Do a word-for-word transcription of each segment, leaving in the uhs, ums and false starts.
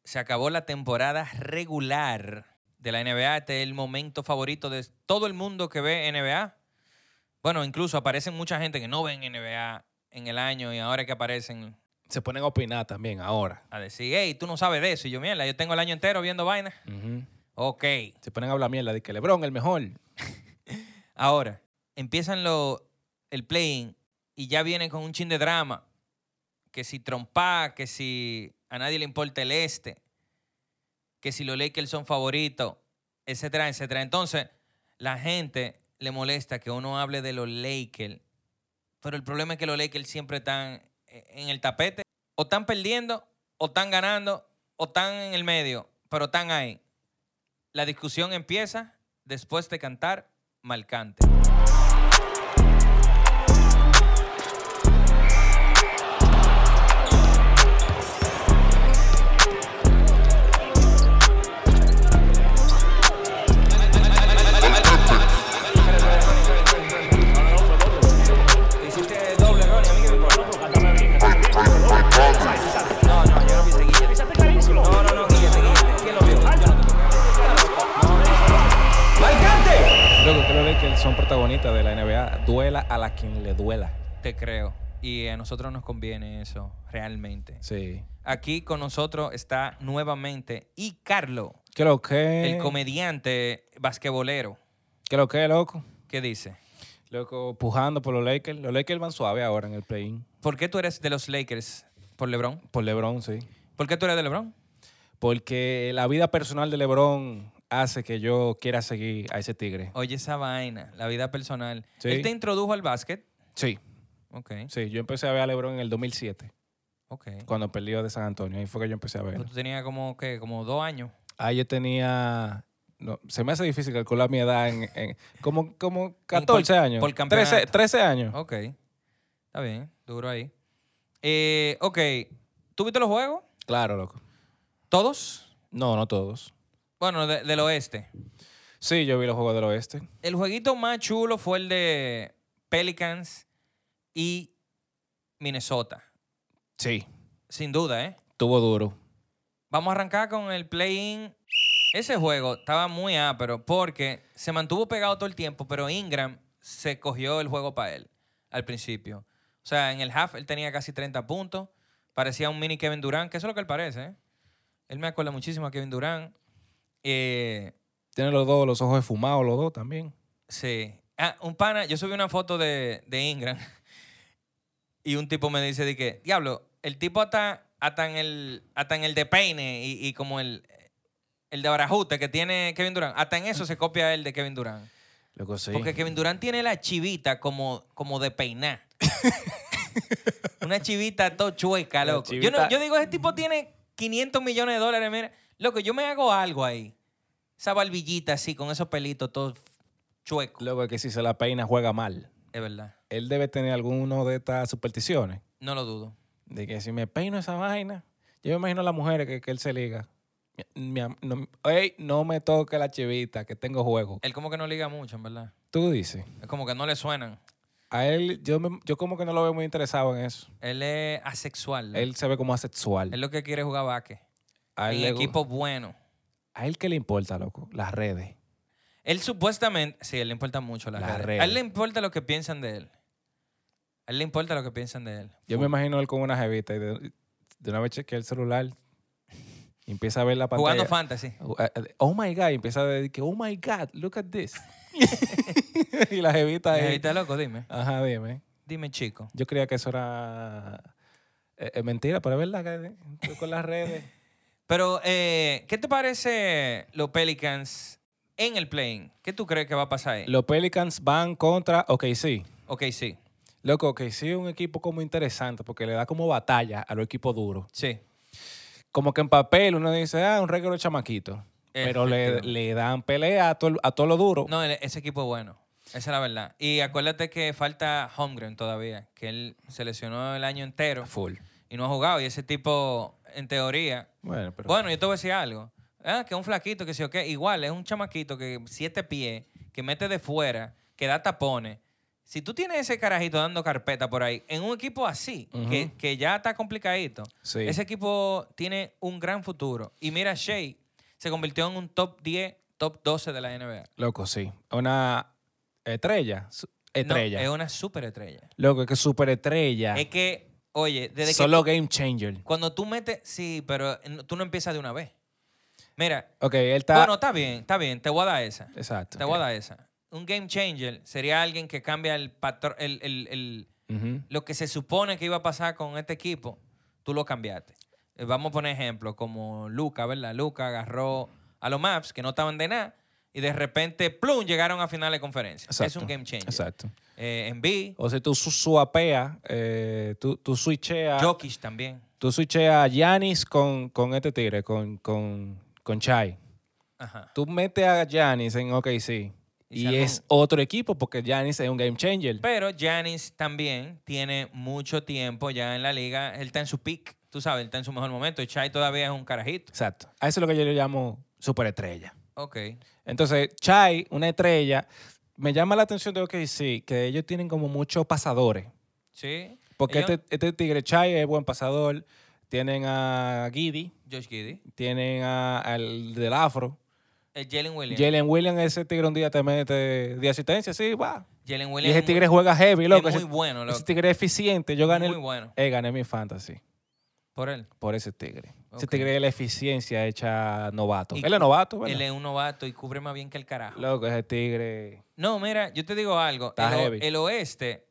se acabó la temporada regular de la N B A. Este es el momento favorito de todo el mundo que ve N B A. Bueno, incluso aparecen mucha gente que no ven N B A en el año y ahora que aparecen... Se ponen a opinar también ahora. A decir, hey, tú no sabes de eso. Y yo, mierda, yo tengo el año entero viendo vainas. Uh-huh. Ok. Se ponen a hablar mierda de que LeBron el mejor. Ahora, empiezan lo, el play-in y ya vienen con un chin de drama. Que si trompa, que si a nadie le importa el este, que si los Lakers son favoritos, etcétera, etcétera. Entonces, la gente le molesta que uno hable de los Lakers, pero el problema es que los Lakers siempre están en el tapete. O están perdiendo, o están ganando, o están en el medio, pero están ahí. La discusión empieza después de cantar Malcante. Son protagonistas de la N B A. Duela a la quien le duela. Te creo. Y a nosotros nos conviene eso, realmente. Sí. Aquí con nosotros está nuevamente y Carlos. ¿Qué lo que? El comediante basquetbolero. ¿Qué lo que, loco? ¿Qué dice? Loco, pujando por los Lakers. Los Lakers van suave ahora en el play-in. ¿Por qué tú eres de los Lakers? ¿Por LeBron? Por LeBron, sí. ¿Por qué tú eres de LeBron? Porque la vida personal de LeBron hace que yo quiera seguir a ese tigre. Oye, esa vaina, la vida personal. Sí. ¿Él te introdujo al básquet? Sí. Ok. Sí, yo empecé a ver a LeBron en el dos mil siete. Ok. Cuando perdió de San Antonio. Ahí fue que yo empecé a ver. Tú tenías como, ¿qué? Como dos años. Ahí yo tenía... No, se me hace difícil calcular mi edad en... en como, como catorce por, años. Por campeonato. trece, trece años. Ok. Está bien. Duro ahí. Eh, ok. ¿Tú viste los juegos? Claro, loco. ¿Todos? No, no todos. Bueno, de, del oeste. Sí, yo vi los juegos del oeste. El jueguito más chulo fue el de Pelicans y Minnesota. Sí. Sin duda, ¿eh? Tuvo duro. Vamos a arrancar con el play-in. Ese juego estaba muy ápero porque se mantuvo pegado todo el tiempo, pero Ingram se cogió el juego para él al principio. O sea, en el half él tenía casi treinta puntos. Parecía un mini Kevin Durant, que eso es lo que él parece, ¿eh? Él me acuerda muchísimo a Kevin Durant. Eh, Tiene los dos, los ojos esfumados, los dos también. Sí. Ah, un pana, yo subí una foto de, de Ingram y un tipo me dice de que, diablo, el tipo hasta, hasta, en, el, hasta en el de peine y, y como el, el de barajuste que tiene Kevin Durant, hasta en eso se copia el de Kevin Durant. Loco, sí. Porque Kevin Durant tiene la chivita como, como de peinar. Una chivita todo chueca, loco. Chivita... Yo, no, yo digo, ese tipo tiene quinientos millones de dólares, mira. Loco, yo me hago algo ahí. Esa barbillita así, con esos pelitos todos chuecos. Luego que si se la peina juega mal. Es verdad. Él debe tener alguno de estas supersticiones. No lo dudo. De que si me peino esa vaina, yo me imagino a las mujeres que, que él se liga. Mi, mi, no, ey, no me toque la chivita, que tengo juego. Él como que no liga mucho, en verdad. Tú dices. Es como que no le suenan. A él, yo, me, yo como que no lo veo muy interesado en eso. Él es asexual, ¿no? Él se ve como asexual. Él lo que quiere es jugar básquet. A él En le- equipos buenos. ¿A él qué le importa, loco? Las redes. Él supuestamente... Sí, a él le importa mucho las Las redes. redes. A él le importa lo que piensan de él. A él le importa lo que piensan de él. Yo me imagino él con una jevita y de, de una vez chequea el celular y empieza a ver la pantalla. Jugando fantasy. Oh my God. Y empieza a decir que, oh my God, look at this. Y la jevita ahí. Está loco, dime. Ajá, dime. Dime, chico. Yo creía que eso era eh, eh, mentira, pero es verdad que eh, con las redes. Pero, eh, ¿qué te parece los Pelicans en el play-in? ¿Qué tú crees que va a pasar ahí? Los Pelicans van contra O K C. Ok, sí. Loco, O K C es un equipo como interesante porque le da como batalla a los equipos duros. Sí. Como que en papel uno dice, ah, un récord de chamaquito. Pero le, Efectivamente. le dan pelea a todo, a todo lo duro. No, el- ese equipo es bueno. Esa es la verdad. Y acuérdate que falta Holmgren todavía, que él se lesionó el año entero Full. y no ha jugado. Y ese tipo, en teoría... Bueno, pero... Bueno, yo te voy a decir algo. Ah, que es un flaquito, que sí o qué. Igual, es un chamaquito que siete pies, que mete de fuera, que da tapones. Si tú tienes ese carajito dando carpeta por ahí, en un equipo así, Ujú. que, que ya está complicadito, Sí. ese equipo tiene un gran futuro. Y mira, Shea se convirtió en un top diez, top doce de la N B A. Loco, sí. Una estrella. su- Estrella. No, es una superestrella. Loco, es que superestrella. Es que, oye, desde Solo que... game changer. Cuando tú metes... Sí, pero tú no empiezas de una vez. Mira, Ok, él está... bueno, está bien, está bien, te voy a dar esa. Exacto. Te voy a dar esa. Un game changer sería alguien que cambia el patrón, el, el, el- Ujú. lo que se supone que iba a pasar con este equipo, tú lo cambiaste. Eh, Vamos a poner ejemplos como Luca, ¿verdad? Luca agarró a los Mavs que no estaban de nada y de repente, plum, llegaron a finales de conferencia. Es Exacto. un game changer. Exacto. Eh, Embiid, O sea, tú su- suapeas, eh, tú, tú switcheas... Jokic también. Tú switcheas a Giannis con, con este tigre, con, con, con Chai. Ajá. Tú metes a Giannis en O K C Y y, se arma es un- otro equipo porque Giannis es un game changer. Pero Giannis también tiene mucho tiempo ya en la liga. Él está en su peak, tú sabes, él está en su mejor momento. Y Chai todavía es un carajito. Exacto. A eso es lo que yo le llamo superestrella. Ok. Entonces, Chai, una estrella, me llama la atención de O K C que ellos tienen como muchos pasadores. Sí. Porque Ellos- este, este tigre Chai es buen pasador. Tienen a Giddy, Josh Giddey. tienen a- al del Afro. Eh, Jalen Williams. Jalen Williams, ese tigre un día te mete de asistencia, sí, va. Jalen Y Williams ese es tigre muy, juega heavy, loco. es muy ese, bueno, loco. ese tigre es eficiente. Yo gané, Muy el- bueno. eh, gané mi fantasy Por él. por ese tigre. Ese Ok. tigre es la eficiencia hecha novato. Y Él es novato, ¿verdad? Él es un novato y cubre más bien que el carajo. Loco, ese tigre... No, mira, yo te digo algo. Está El, o- heavy. el oeste,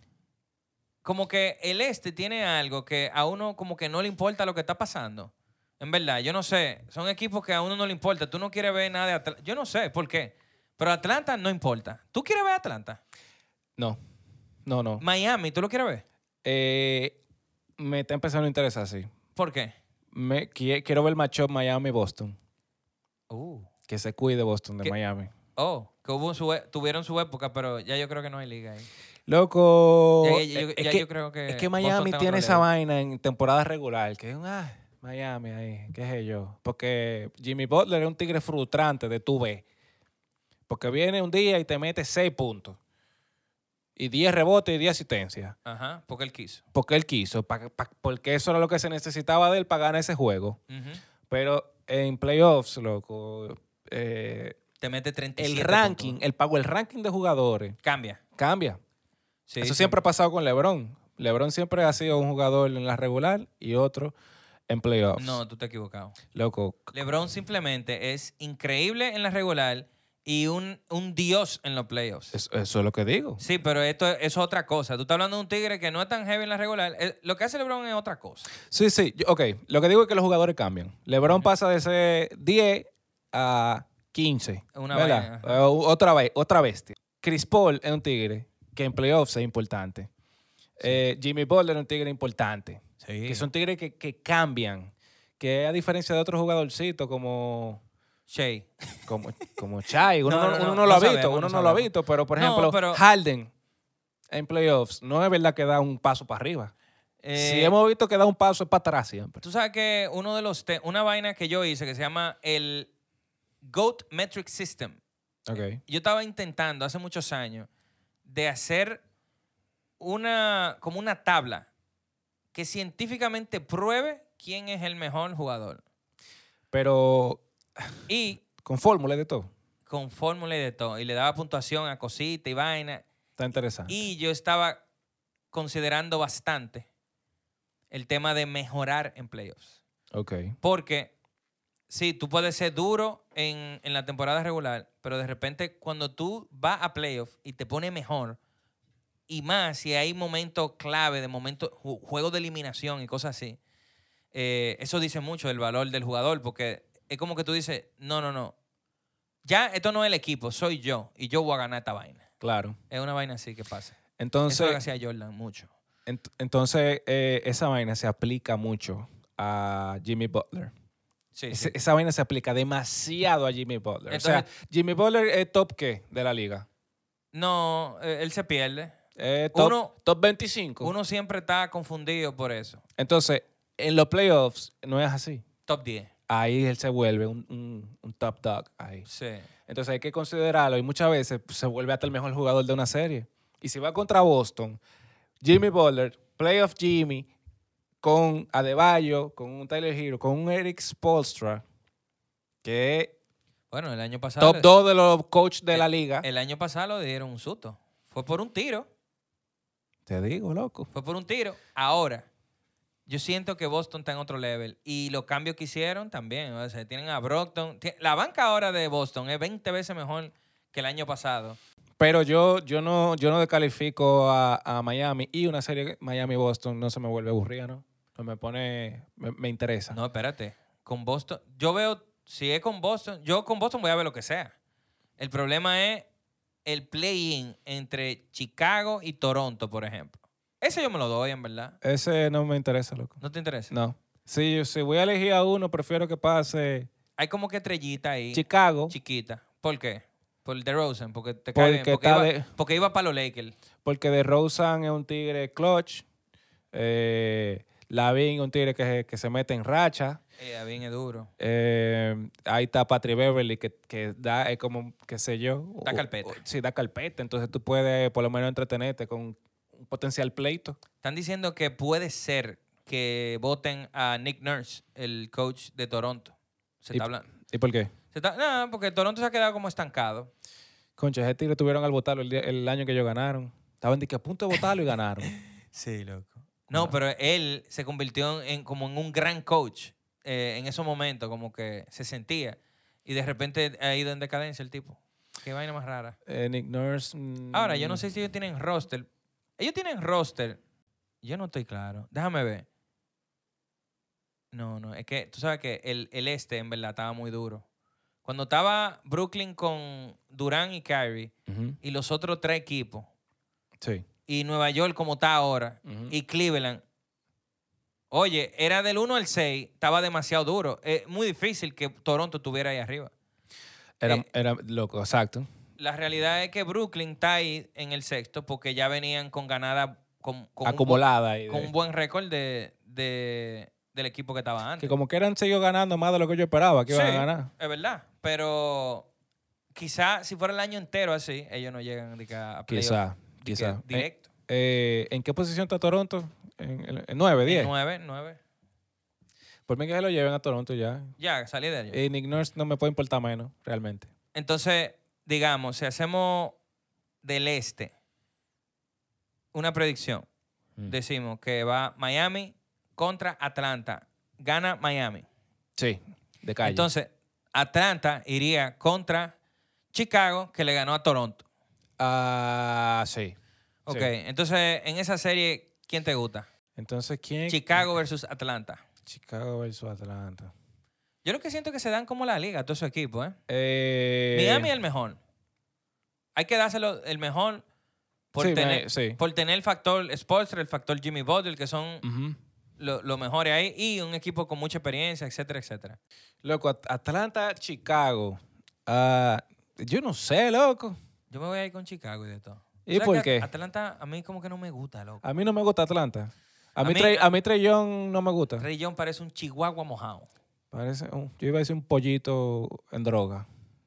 como que el este tiene algo que a uno como que no le importa lo que está pasando. En verdad, yo no sé. Son equipos que a uno no le importa. Tú no quieres ver nada de Atlanta. Yo no sé por qué. Pero Atlanta no importa. ¿Tú quieres ver Atlanta? No, no, no. Miami, ¿tú lo quieres ver? Eh, me está empezando a interesar, sí. ¿Por qué? Me, qui- quiero ver el matchup Miami-Boston. Uh. Que se cuide Boston de ¿Qué? Miami. Oh, que hubo su, e- tuvieron su época, pero ya yo creo que no hay liga ahí. Loco, Ya- ya- yo- es, ya que, yo creo que es que Boston Miami está en tiene otro esa level. vaina en temporada regular, que es un, ah, Miami ahí, qué sé yo. Porque Jimmy Butler es un tigre frustrante de tu B. Porque viene un día y te mete seis puntos. Y diez rebotes y diez asistencias. Ajá, porque él quiso. Porque él quiso, pa- pa- porque eso era lo que se necesitaba de él para ganar ese juego. Ujú. Pero en playoffs, loco, eh, Te mete treinta y el siete ranking, puntos. el pago, el ranking de jugadores Cambia. cambia. Sí, Eso sí. siempre ha pasado con LeBron. LeBron siempre ha sido un jugador en la regular y otro en playoffs. No, tú te has equivocado. Loco, LeBron simplemente es increíble en la regular y un, un dios en los playoffs. eso, eso es lo que digo. Sí, pero esto eso es otra cosa. Tú estás hablando de un tigre que no es tan heavy en la regular. Eh, Lo que hace LeBron es otra cosa. Sí, sí, yo- ok. Lo que digo es que los jugadores cambian. LeBron pasa de ser diez a quince. Una ¿verdad? vaina, Eh, otra, ve- otra bestia. Chris Paul es un tigre que en playoffs es importante. Eh, Jimmy Butler es un tigre importante. Sí. Que son tigres que, que cambian. Que a diferencia de otros jugadorcitos como... Shea. como, como Chai. Uno No, no, no, uno no, no lo no ha visto, sabemos, uno no no lo ha sabemos. visto, pero por No, ejemplo, pero- Harden en playoffs no es verdad que da un paso para arriba. Eh, Si hemos visto que da un paso es para atrás siempre. Tú sabes que uno de los te- una vaina que yo hice que se llama el GOAT Metric System. Okay. Yo estaba intentando hace muchos años de hacer una como una tabla que científicamente pruebe quién es el mejor jugador. Pero Y con fórmula y de todo. con fórmula y de todo. Y le daba puntuación a cosita y vaina. Está interesante. Y yo estaba considerando bastante el tema de mejorar en playoffs. Ok. Porque sí, tú puedes ser duro en, en la temporada regular, pero de repente cuando tú vas a playoffs y te pones mejor, y más si hay momentos clave, de momentos, ju- juegos de eliminación y cosas así, eh, eso dice mucho del valor del jugador, porque es como que tú dices, no, no, no, ya esto no es el equipo, soy yo, y yo voy a ganar esta vaina. Claro. Es una vaina así que pasa. Eso es lo que Entonces, hacía Jordan mucho. ent- entonces eh, esa vaina se aplica mucho a Jimmy Butler. Sí, Ese- sí. Esa vaina se aplica demasiado a Jimmy Butler. o sea, Entonces- Jimmy Butler es top ¿qué? De la liga. No, eh, él se pierde. Eh, top, Uno- top veinticinco. Uno siempre está confundido por eso. Entonces, en los playoffs no es así. Top diez. Ahí él se vuelve un, un- un top dog. Ahí. Sí. Entonces hay que considerarlo y muchas veces pues, se vuelve hasta el mejor jugador de una serie. Y si va contra Boston, Jimmy Butler, playoff Jimmy, con Adebayo, con un Tyler Hero, con un Eric Spoelstra, que es Bueno, el año pasado... top dos de los coaches de el, la liga. El año pasado le dieron un susto. Fue por un tiro. Te digo, loco. Fue por un tiro. Ahora, yo siento que Boston está en otro level. Y los cambios que hicieron también. O sea, tienen a Brockton. La banca ahora de Boston es veinte veces mejor que el año pasado. Pero yo, yo no, yo no descalifico a, a Miami. Y una serie Miami-Boston no se me vuelve aburrida, ¿no? No me pone... Me, me interesa. No, espérate. Con Boston... Yo veo... Si es con Boston... Yo con Boston voy a ver lo que sea. El problema es el play-in entre Chicago y Toronto, por ejemplo. Ese yo me lo doy, en verdad. Ese no me interesa, loco. ¿No te interesa? No. Si, si voy a elegir a uno, prefiero que pase Hay como que estrellita ahí. Chicago. Chiquita. ¿Por qué? Por el DeRozan, porque te cae bien. Porque Porque, está iba, de- porque iba para los Lakers. Porque DeRozan es un tigre clutch. Eh, Lavin es un tigre que, que se mete en racha. Eh, bien es duro. Eh, ahí está Patrick Beverly que, que da, es como, qué sé yo. Da o- carpeta. o- sí, da carpeta. Entonces tú puedes por lo menos entretenerte con un potencial pleito. Están diciendo que puede ser que voten a Nick Nurse, el coach de Toronto. Se Y- está hablando. ¿Y por qué? Se está, no, porque Toronto se ha quedado como estancado. Concha, ese tigre tuvieron al votarlo el, día- el año que ellos ganaron. Estaban de que a punto de votarlo y ganaron. Sí, loco. No, pero él se convirtió en como en un gran coach eh, en esos momentos, como que se sentía. Y de repente ha ido en decadencia el tipo. Qué vaina más rara. Eh, Nick Nurse. mm, Ahora, yo no sé si ellos tienen roster. Ellos tienen roster. Yo no estoy claro. Déjame ver. No, no. Es que tú sabes que el, el este en verdad estaba muy duro. Cuando estaba Brooklyn con Durant y Kyrie Ujú, y los otros tres equipos, sí. y Nueva York como está ahora, Ujú. y Cleveland, oye, era del uno al seis, estaba demasiado duro. Es muy difícil que Toronto estuviera ahí arriba. Era, eh, era loco, exacto. La realidad es que Brooklyn está ahí en el sexto porque ya venían con ganada, con, con un bu- Acumulada. y con de- un buen récord de, de- del equipo que estaba antes. que como que eran seguido ganando más de lo que yo esperaba que iban Sí, a ganar. es verdad. Pero quizá si fuera el año entero así, ellos no llegan de que a playoff, Quizá, de que quizá. directo. Eh, ¿En qué posición está Toronto? ¿En, en- en nueve, diez? nueve, nueve. Por mí que se lo lleven a Toronto ya. Ya, salí de ellos. Y Nick Nurse no me puede importar menos, realmente. Entonces, digamos, si hacemos del este una predicción, Mm. decimos que va Miami contra Atlanta. Gana Miami. Sí, de calle. Entonces, Atlanta iría contra Chicago, que le ganó a Toronto. Ah, sí. Ok, Sí. entonces, en esa serie, ¿quién te gusta? Entonces, ¿quién? Chicago versus Atlanta. Chicago versus Atlanta. Yo lo que siento es que se dan como la liga a todos esos equipos, ¿eh? Eh, Miami es el mejor. Hay que dárselo el mejor por, Sí, tener, me- sí. por tener el factor Spoelstra, el factor Jimmy Butler, que son Ujú. los lo mejores ahí, y un equipo con mucha experiencia, etcétera, etcétera. Loco, At- Atlanta, Chicago. Ah, yo no sé, loco. Yo me voy a ir con Chicago y de todo. ¿Y ¿Sabes por que qué? Atlanta a mí como que no me gusta, loco. A mí no me gusta Atlanta. A, A mí, mí- Trey- a mí Trey Young no me gusta. Ray John parece un chihuahua mojado. Parece un- yo iba a decir un pollito en droga.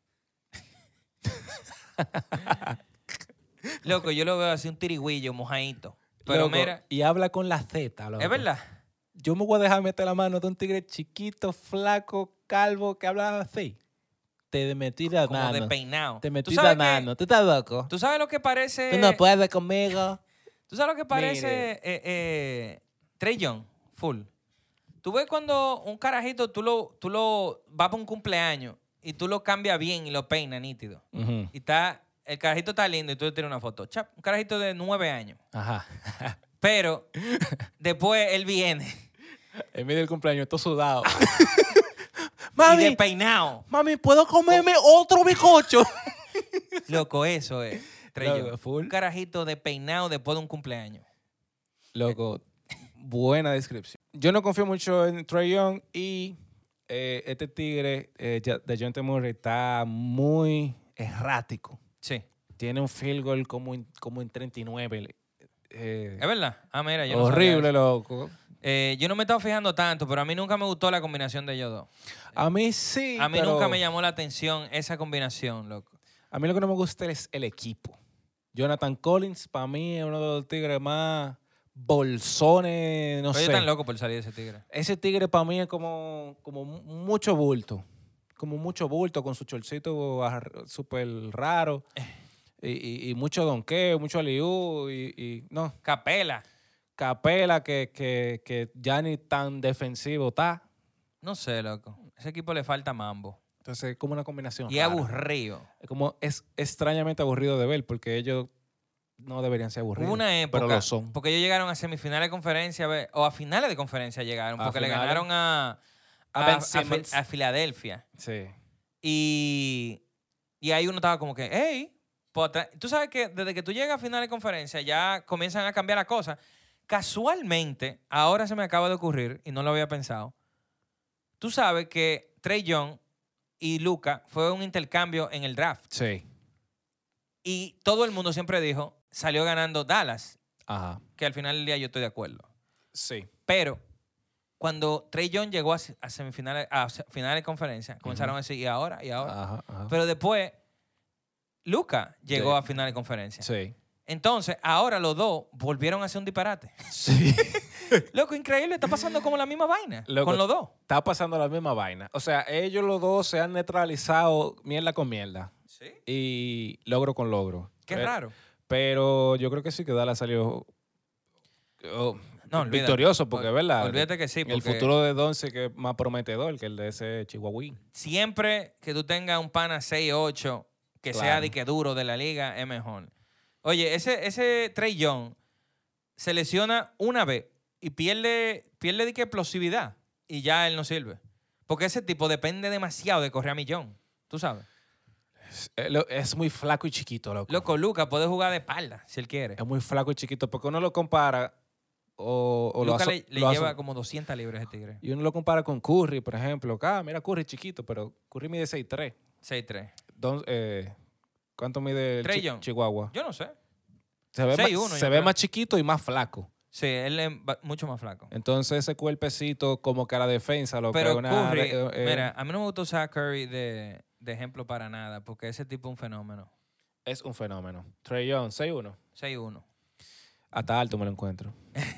Loco, yo lo veo así un tirigüillo mojadito. Pero Loco, mira, y habla con la Z, loco. es verdad. Yo me voy a dejar meter la mano de un tigre chiquito, flaco, calvo, que habla así. Te metí de Como mano. de peinado. Te ¿Tú metí sabes de qué? mano. ¿Tú estás loco? ¿Tú sabes lo que parece? Tú no puedes conmigo. ¿Tú sabes lo que parece Mire. eh, eh, Trey Young? Full. Tú ves cuando un carajito, tú lo, tú lo vas para un cumpleaños y tú lo cambias bien y lo peinas nítido. Ujú. Y está, el carajito está lindo y tú le tiras una foto. Chap, un carajito de nueve años. Ajá. Pero después él viene En medio del cumpleaños, todo sudado. y mami, despeinado. mami, ¿puedo comerme otro bizcocho? Loco, eso es. Trey Loco, Young. full. Un carajito despeinado después de un cumpleaños. Loco, buena descripción. Yo no confío mucho en Trey Young y eh, este tigre eh, ya- de Dejounte Murray está muy errático. Sí. Tiene un field goal como en, como en treinta y nueve. Eh, ¿Es verdad? Ah, mira, yo no sabía horrible, eso. loco. Eh, yo no me he estado fijando tanto, pero a mí nunca me gustó la combinación de ellos dos. A mí sí, A mí pero nunca me llamó la atención esa combinación, loco. a mí lo que no me gusta es el equipo. Jonathan Collins, para mí, es uno de los tigres más bolsones, no Pero sé. yo tan loco por salir de ese tigre. Ese tigre para mí es como, como mucho bulto. Como mucho bulto, con su chorcito súper raro. Y, y, y mucho donqueo, mucho aliú. Y, y no. Capela. Capela que, que, que ya ni tan defensivo está. No sé, loco. Ese equipo le falta mambo. Entonces es como una combinación Y rara. aburrido. Es como es extrañamente aburrido de ver porque ellos no deberían ser aburridos. Hubo una época, pero lo son. porque ellos llegaron a semifinales de conferencia, o a finales de conferencia llegaron, A porque le finales. ganaron a, A a, Ben a, Simmons. a Filadelfia. Sí. Y, y ahí uno estaba como que, hey, pues, tú sabes que desde que tú llegas a finales de conferencia ya comienzan a cambiar las cosas. Casualmente, ahora se me acaba de ocurrir, y no lo había pensado, tú sabes que Trae Young y Luka fue un intercambio en el draft. Sí. Y todo el mundo siempre dijo, salió ganando Dallas. Ajá. Que al final del día yo estoy de acuerdo. Sí. Pero cuando Trae Young llegó a, a semifinales, a finales de conferencia, comenzaron Uh-huh. a decir, ¿y ahora? ¿Y ahora? Ajá, ajá. Pero después, Luka llegó Sí. a finales de conferencia. Sí. Entonces, ahora los dos volvieron a hacer un disparate. Sí. Loco, increíble, está pasando como la misma vaina Loco, con los dos. Está pasando la misma vaina. O sea, ellos los dos se han neutralizado mierda con mierda. Sí. Y logro con logro. Qué pero, raro. Pero yo creo que sí que Dallas salió oh, No, olvídate. victorioso, porque es verdad. Olvídate que sí. El porque futuro de Doncic es más prometedor que el de ese chihuahuín. siempre que tú tengas un pana seis ocho que Claro. sea de que duro de la liga, es mejor. Oye, ese, ese Trae Young se lesiona una vez y pierde, pierde de que explosividad y ya él no sirve. Porque ese tipo depende demasiado de correr a millón. ¿Tú sabes? Es, es muy flaco y chiquito, loco. Loco, Luka puede jugar de espalda si él quiere. Es muy flaco y chiquito porque uno lo compara o, o Luka lo le, le lo lleva aso- como doscientas libras ese tigre. y uno lo compara con Curry, por ejemplo. Ah, mira, Curry es chiquito, pero Curry mide seis tres. seis tres. Don- eh, ¿Cuánto mide el Trae chi- Young. Chihuahua? Yo no sé. Se ve, seis más, uno, se yo ve creo. más chiquito y más flaco. Sí, él es ba- mucho más flaco. Entonces ese cuerpecito como que a la defensa lo que Pero es una... Curry, eh, eh, mira, a mí no me gusta usar a Curry de, de ejemplo para nada, porque ese tipo es un fenómeno. es un fenómeno. Trae Young, seis uno. seis uno. Hasta alto me lo encuentro.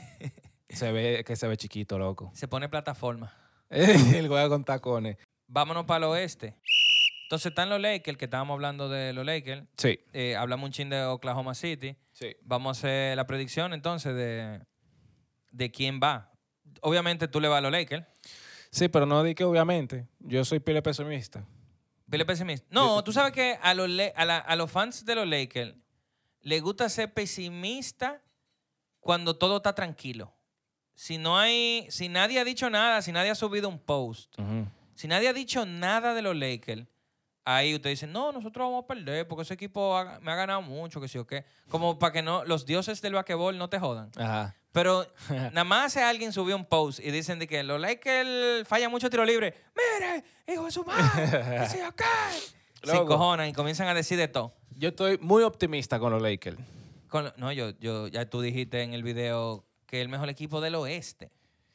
se ve que se ve chiquito, loco. Se pone plataforma. El juega con tacones. Vámonos para el oeste. Entonces están los Lakers, que estábamos hablando de los Lakers. Sí, Eh, hablamos un chin de Oklahoma City. sí. Vamos a hacer la predicción entonces de, de quién va. Obviamente tú le vas a los Lakers. Sí, pero no di que obviamente. Yo soy pile pesimista. Pile pesimista. No, tú sabes que a los, Le- a, la- a los fans de los Lakers les gusta ser pesimista cuando todo está tranquilo. Si no hay, si nadie ha dicho nada, si nadie ha subido un post, Ujú. si nadie ha dicho nada de los Lakers, ahí usted dice, no, nosotros vamos a perder porque ese equipo ha- me ha ganado mucho, que sí o qué. Como para que no, los dioses del basquetbol no te jodan. Ajá. Pero nada más hace alguien subió un post y dicen de que los Lakers fallan mucho tiro libre. Mire, hijo de su madre, que sí o qué. Se Loco. encojonan y comienzan a decir de todo. Yo estoy muy optimista con los Lakers. Con lo- no, yo, yo, ya tú dijiste en el video que es el mejor equipo del oeste.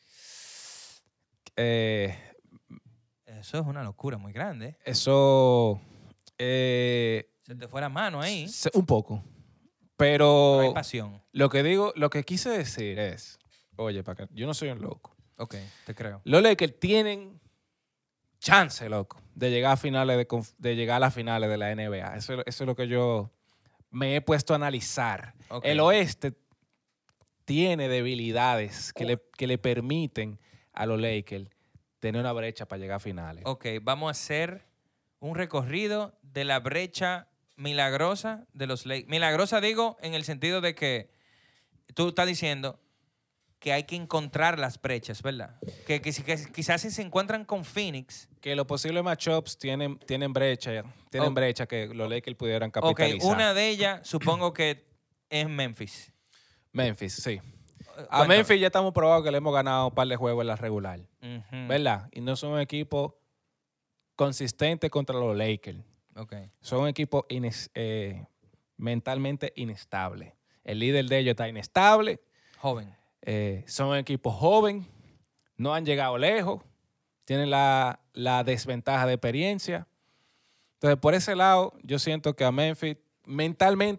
Eh, Eso es una locura muy grande. eso... eh, Se te fue la mano ahí. se- un poco. Pero hay Pero pasión. lo que digo, lo que quise decir es, oye, para yo no soy un loco. Ok, te creo. Los Lakers tienen chance, loco, de llegar a finales de, conf- de llegar a las finales de la N B A. Eso, eso es lo que yo me he puesto a analizar. Ok. El oeste tiene debilidades que, le, que le permiten a los Lakers tener una brecha para llegar a finales. Ok, vamos a hacer un recorrido de la brecha milagrosa de los Lakers. Milagrosa digo en el sentido de que tú estás diciendo que hay que encontrar las brechas, ¿verdad? Que, que, si- que quizás si se encuentran con Phoenix. Que los posibles matchups tienen, tienen brecha, tienen Ok. brecha que los Lakers pudieran Ok, capitalizar. una de ellas supongo que es Memphis. Memphis, sí. Eh, A bueno, Memphis ya estamos probados que le hemos ganado un par de juegos en la regular, ujú, ¿verdad? Y no son un equipo consistente contra los Lakers. ok. Son un equipo ines- eh, mentalmente inestable. El líder de ellos está inestable. Joven. eh, son un equipo joven. No han llegado lejos. Tienen la, la desventaja de experiencia. Entonces, por ese lado, yo siento que a Memphis mentalmente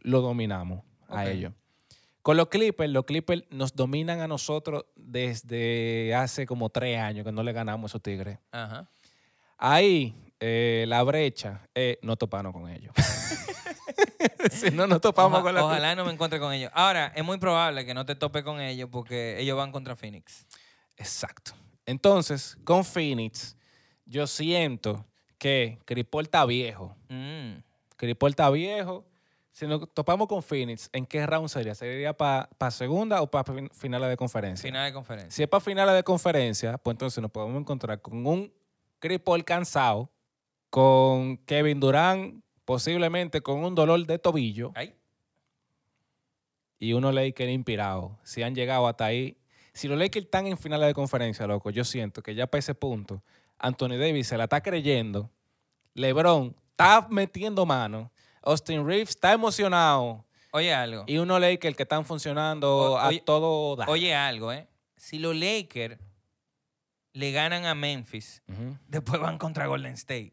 lo dominamos a Ok. ellos. Con los Clippers, los Clippers nos dominan a nosotros desde hace como tres años que no le ganamos a esos tigres. Ajá. Ahí, eh, la brecha, eh, no topamos con ellos. Si no, no topamos Oja- con la ojalá no me encuentre con ellos. Ahora, es muy probable que no te tope con ellos porque ellos van contra Phoenix. Exacto. Entonces, con Phoenix, yo siento que Chris Paul está viejo. Mm. Chris Paul está viejo. Si nos topamos con Phoenix, ¿en qué round sería? ¿Sería para segunda o para finales de conferencia? Final de conferencia. Si es para finales de conferencia, pues entonces nos podemos encontrar con un Chris Paul cansado, con Kevin Durant posiblemente con un dolor de tobillo Ay. y unos Lakers inspirados. Si han llegado hasta ahí. Si los Lakers están en finales de conferencia, loco, yo siento que ya para ese punto Anthony Davis se la está creyendo. LeBron está metiendo mano. Austin Reeves está emocionado. Oye algo. Y unos Lakers que están funcionando O- a oye- todo dar. Oye algo, ¿eh? Si los Lakers le ganan a Memphis, Ujú. después van contra Golden State.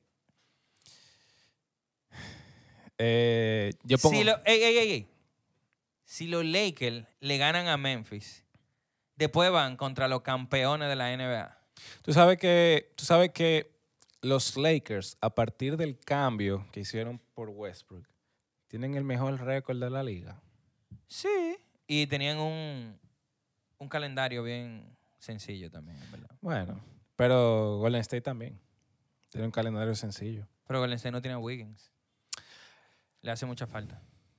Eh, yo pongo... Si, lo- ey, ey, ey, ey. Si los Lakers le ganan a Memphis, después van contra los campeones de la N B A. Tú sabes que, tú sabes que los Lakers, a partir del cambio que hicieron por Westbrook, tienen el mejor récord de la liga. Sí. Y tenían un, un calendario bien sencillo también, ¿verdad? Bueno, pero Golden State también. Tiene un calendario sencillo. Pero Golden State no tiene a Wiggins. Le hace mucha falta.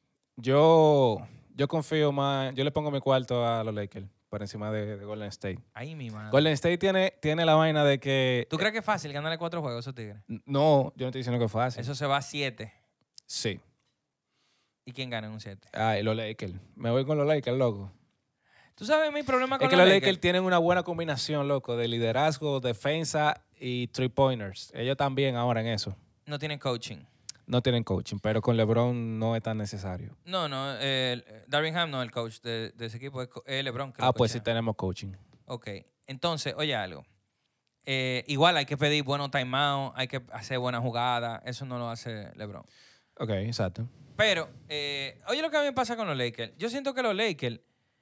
Yo, yo confío más, yo le pongo mi cuarto a los Lakers por encima de, de Golden State. Ay, mi madre. Golden State tiene, tiene la vaina de que... ¿Tú crees que es fácil ganarle cuatro juegos a esos tigres? No, yo no estoy diciendo que es fácil. Eso se va a siete. Sí. ¿Y quién gana en un siete? Ay, los Lakers. Me voy con los Lakers, loco. ¿Tú sabes mi problema con Es que los los Lakers? Lakers tienen una buena combinación, loco, de liderazgo, defensa y three pointers. Ellos también ahora en eso. No tienen coaching. No tienen coaching, pero con LeBron no es tan necesario. No, no. Eh, Darvin Ham no es el coach de, de ese equipo. Es co- es LeBron que lo Ah, pues sí coachea. tenemos coaching. Ok. Entonces, oye algo. Eh, igual hay que pedir buenos timeouts, hay que hacer buenas jugadas. Eso no lo hace LeBron. Ok, exacto. Pero, eh, oye lo que a mí me pasa con los Lakers. Yo siento que los Lakers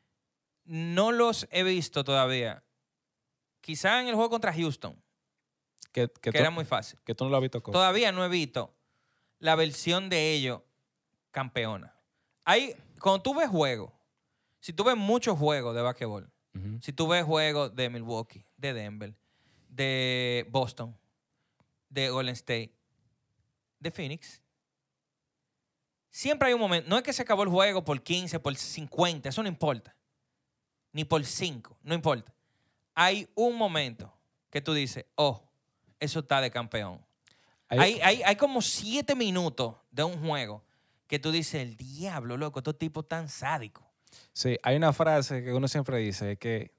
no los he visto todavía. Quizá en el juego contra Houston, Que, que, que tú, era muy fácil. que tú no lo has visto, coach. Todavía no he visto la versión de ellos campeona. Hay, cuando tú ves juegos, si tú ves muchos juegos de basquetbol, Ujú. si tú ves juegos de Milwaukee, de Denver, de Boston, de Golden State, de Phoenix, siempre hay un momento. No es que se acabó el juego por quince, por cincuenta, eso no importa. Ni por cinco, no importa. Hay un momento que tú dices, oh, eso está de campeón. Hay- Hay, hay, hay como siete minutos de un juego que tú dices, el diablo, loco, estos tipos tan sádicos. Sí, hay una frase que uno siempre dice que...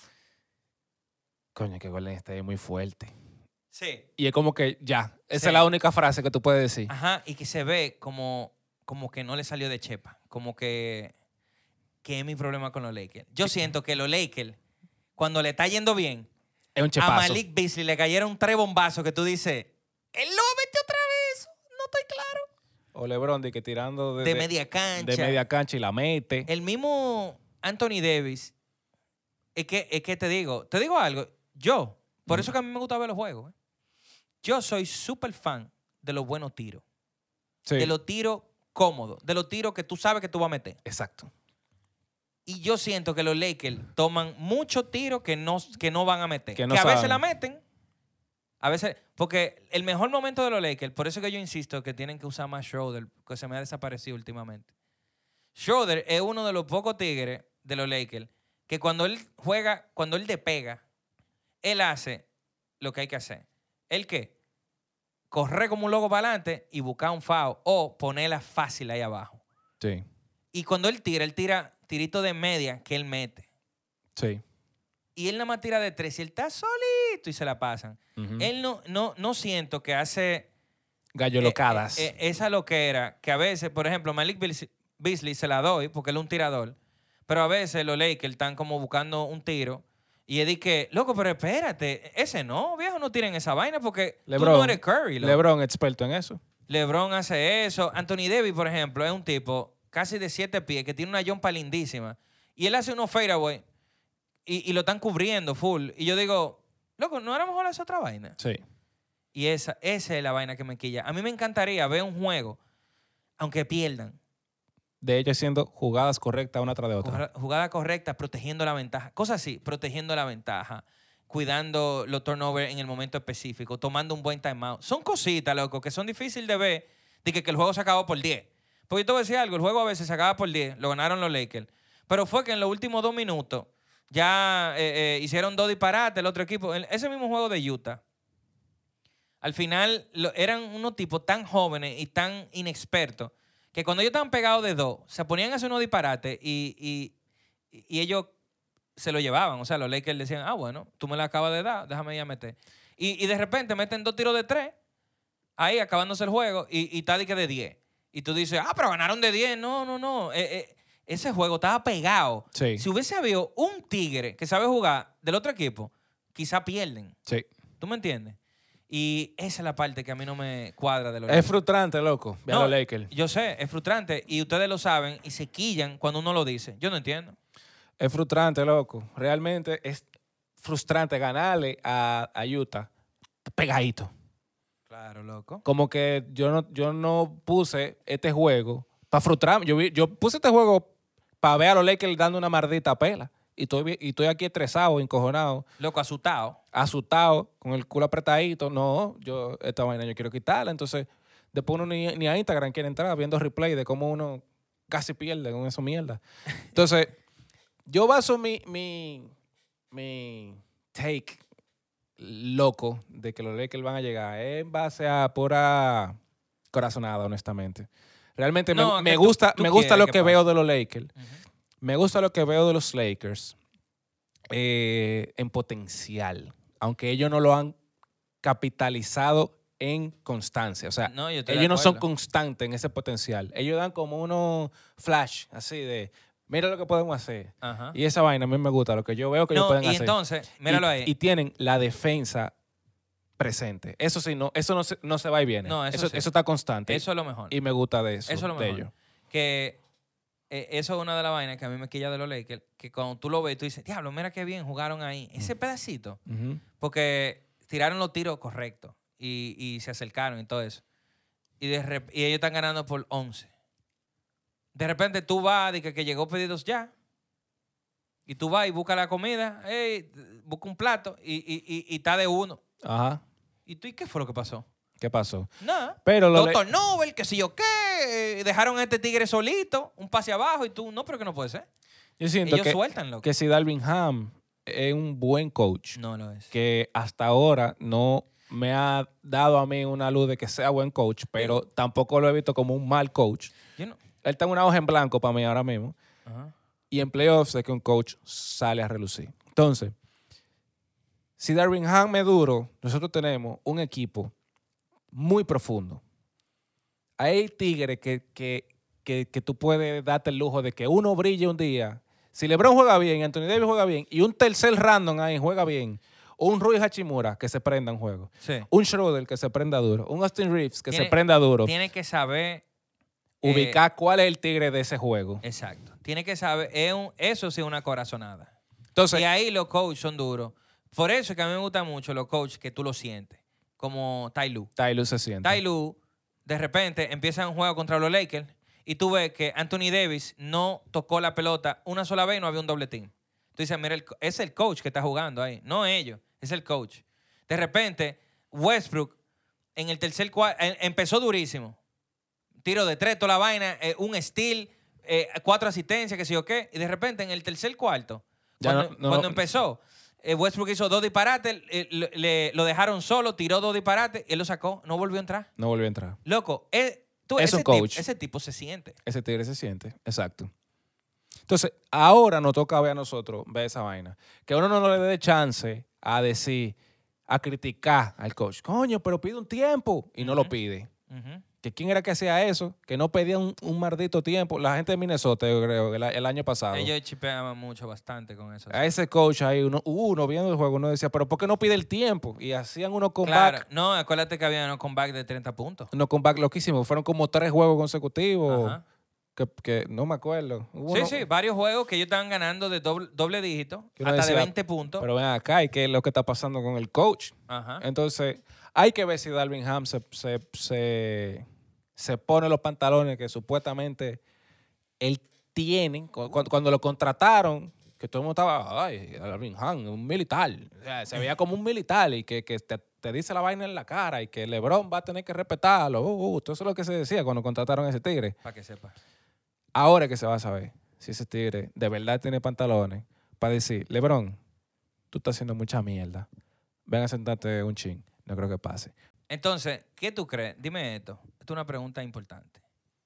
Coño, que Golden State es muy fuerte. Sí. Y es como que ya, esa Sí. es la única frase que tú puedes decir. Ajá, y que se ve como, como que no le salió de chepa. Como que, que es mi problema con los Lakers. Yo siento que los Lakers, cuando le está yendo bien, Es un a chepazo. Malik Beasley le cayeron tres bombazos que tú dices, él lo metió otra vez, no estoy claro. O LeBron de que tirando de, De, de- media cancha. de media cancha y la mete. El mismo Anthony Davis, es que, es que te digo, te digo algo, yo, por Ujú. eso que a mí me gusta ver los juegos, ¿eh? Yo soy súper fan de los buenos tiros, Sí, de los tiros cómodos, de los tiros que tú sabes que tú vas a meter. exacto. Y yo siento que los Lakers toman muchos tiros que no, que no van a meter. Que Que, no a veces saben. la meten. A veces, porque el mejor momento de los Lakers, por eso que yo insisto que tienen que usar más Schroeder, que se me ha desaparecido últimamente. Schroeder es uno de los pocos tigres de los Lakers que cuando él juega, cuando él despega, él hace lo que hay que hacer. ¿El qué? Correr como un loco para adelante y buscar un foul o ponerla fácil ahí abajo. Sí, Y cuando él tira, él tira tirito de media que él mete. sí. Y él nada más tira de tres y él está solito y se la pasan. Ujú. Él no, no, no siento que hace Gallo eh, locadas. eh, eh, esa loquera que a veces, por ejemplo, Malik Beasley- Beasley se la doy porque él es un tirador, pero a veces los Lakers están como buscando un tiro y es de que, loco, pero espérate, ese no, viejo, no tiren esa vaina porque LeBron, tú no eres Curry. loco. LeBron experto en eso. LeBron hace eso. Anthony Davis, por ejemplo, es un tipo casi de siete pies, que tiene una jumpa lindísima, y él hace unos fadeaway y, y lo están cubriendo full. Y yo digo, loco, ¿no era mejor hacer otra vaina? Sí. Y esa, esa es la vaina que me quilla. A mí me encantaría ver un juego, aunque pierdan. De hecho, haciendo jugadas correctas una tras de otra. Jugada, jugada correcta, protegiendo la ventaja. Cosas así, protegiendo la ventaja, cuidando los turnovers en el momento específico, tomando un buen timeout. Son cositas, loco, que son difíciles de ver, de que, que el juego se acabó por diez. Porque yo te voy a decir algo, el juego a veces se acaba por diez, lo ganaron los Lakers. Pero fue que en los últimos dos minutos ya eh, eh, hicieron dos disparates el otro equipo. Ese mismo juego de Utah, al final lo, eran unos tipos tan jóvenes y tan inexpertos que cuando ellos estaban pegados de dos, se ponían a hacer unos disparates y, y, y ellos se lo llevaban. O sea, los Lakers decían, ah, bueno, tú me la acabas de dar, déjame ir a meter. Y, y de repente meten dos tiros de tres, ahí acabándose el juego, y, y está de que de diez. Y tú dices, ah, pero ganaron de diez. No, no, no. Eh, eh, ese juego estaba pegado. Sí. Si hubiese habido un tigre que sabe jugar del otro equipo, quizá pierden. Sí. ¿Tú me entiendes? Y esa es la parte que a mí no me cuadra de los Es Lakers. frustrante, loco, ver a No, los Lakers. yo sé, es frustrante. Y ustedes lo saben y se quillan cuando uno lo dice. Yo no entiendo. Es frustrante, loco. Realmente es frustrante ganarle a, a Utah pegadito. Claro, loco. Como que yo no, yo no puse este juego para frustrarme. Yo, vi- yo puse este juego para ver a los Lakers dando una maldita pela. Y estoy, vi- y estoy aquí estresado, encojonado, Loco, asustado. asustado, con el culo apretadito. No, yo esta vaina yo quiero quitarla. Entonces, después uno ni, ni a Instagram quiere entrar viendo replay de cómo uno casi pierde con esa mierda. Entonces, yo baso mi, mi, mi take loco de que los Lakers van a llegar en base a pura corazonada, honestamente. Realmente me- No, me, que tú- gusta, tú me gusta quieres lo que que pase. veo de los Lakers. Ujú. Me gusta lo que veo de los Lakers eh, en potencial, aunque ellos no lo han capitalizado en constancia. O sea, No, yo estoy de ellos no son acuerdo. constantes en ese potencial. Ellos dan como unos flash, así de, mira lo que podemos hacer. Ajá. Y esa vaina a mí me gusta, lo que yo veo que ellos No, pueden y hacer. entonces, míralo y, ahí. y tienen la defensa presente. Eso sí, no, eso no se, no se va y viene. No, eso eso, sí. eso está constante. Eso es lo mejor. Y me gusta de eso, Eso es lo de mejor. ellos. Que eh, eso es una de las vainas que a mí me quilla de los Lakers, que cuando tú lo ves, tú dices, diablo, mira qué bien jugaron ahí. Ese pedacito. Ujú. Porque tiraron los tiros correctos y, y se acercaron y todo eso. Y, de rep- y ellos están ganando por once. De repente tú vas, de que, que llegó pedidos ya, y tú vas y buscas la comida, hey, busca un plato y, y, y, y está de uno. Ajá. ¿Y tú y qué fue lo que pasó? ¿Qué pasó? Nada. Pero lo Doctor Nobel, que si yo qué, dejaron a este tigre solito, un pase abajo y tú, no, pero que no puede ser. yo siento Ellos que, sueltan, loco. que si Dalvin Ham es un buen coach, No lo es. que hasta ahora no me ha dado a mí una luz de que sea buen coach, pero tampoco lo he visto como un mal coach. Yo no. Él está en una hoja en blanco para mí ahora mismo. Ajá. Y en playoffs es que un coach sale a relucir. Entonces, si Darvin Ham es duro, nosotros tenemos un equipo muy profundo. Hay tigres que, que, que, que tú puedes darte el lujo de que uno brille un día. Si LeBron juega bien, Anthony Davis juega bien, y un tercer random ahí juega bien, o un Rui Hachimura que se prenda un juego, Sí. un Schroeder que se prenda duro, un Austin Reeves que Tiene- se prenda duro, Tiene que saber. eh, ubicar cuál es el tigre de ese juego. Exacto. Tiene que saber. Es un, eso sí es una corazonada. Entonces, Y ahí los coaches son duros. Por eso es que a mí me gustan mucho los coaches que tú lo sientes. Como Ty Lue. Ty Lue se siente. Ty Lue, de repente, empieza un juego contra los Lakers y tú ves que Anthony Davis no tocó la pelota una sola vez y no había un doble team. Tú dices, mira, el co- es el coach que está jugando ahí. No ellos, es el coach. De repente, Westbrook, en el tercer cuarto, empezó durísimo. Tiro de tres, toda la vaina, eh, un steal, eh, cuatro asistencias, que sé yo qué. Y de repente, en el tercer cuarto, Ya cuando, no- no- cuando empezó, eh, Westbrook hizo dos disparates, eh, le- le- lo dejaron solo, tiró dos disparates, y él lo sacó, no volvió a entrar. No volvió a entrar. Loco, eh, tú, Es ese, un tipo, coach. ese tipo se siente. Ese tigre se siente, exacto. Entonces, ahora nos toca ver a nosotros, ver esa vaina. Que uno no le dé chance a decir, a criticar al coach. Coño, pero pide un tiempo. Y no lo Ujú. pide. Ujú. Que quién era que hacía eso, que no pedía un, un maldito tiempo. La gente de Minnesota, yo creo, el, el año pasado. Ellos chipeaban mucho, bastante con eso. A ese coach ahí, uno, uno viendo el juego, uno decía, pero ¿por qué no pide el tiempo? Y hacían unos Claro, comeback, no, acuérdate que había unos comeback de treinta puntos. unos comeback loquísimos. Fueron como tres juegos consecutivos. Ajá. Que, que no me acuerdo. Hubo Sí, uno sí, varios juegos que ellos estaban ganando de doble, doble dígito, que uno hasta de decía, veinte puntos. Pero ven acá, ¿y qué es lo que está pasando con el coach? Ajá. Entonces, hay que ver si Darvin Ham se, se, se, se pone los pantalones que supuestamente él tiene. Cu- Cuando, cuando lo contrataron, que todo el mundo estaba, ay, Darvin Ham, un militar. O sea, se veía como un militar y que, que te, te dice la vaina en la cara y que LeBron va a tener que respetarlo. Uh, uh, todo eso es lo que se decía cuando contrataron a ese tigre. Para que sepa. Ahora es que se va a saber si ese tigre de verdad tiene pantalones para decir, LeBron, tú estás haciendo mucha mierda. Ven a sentarte un chin. No creo que pase. Entonces, ¿qué tú crees? Dime esto. Esto es una pregunta importante.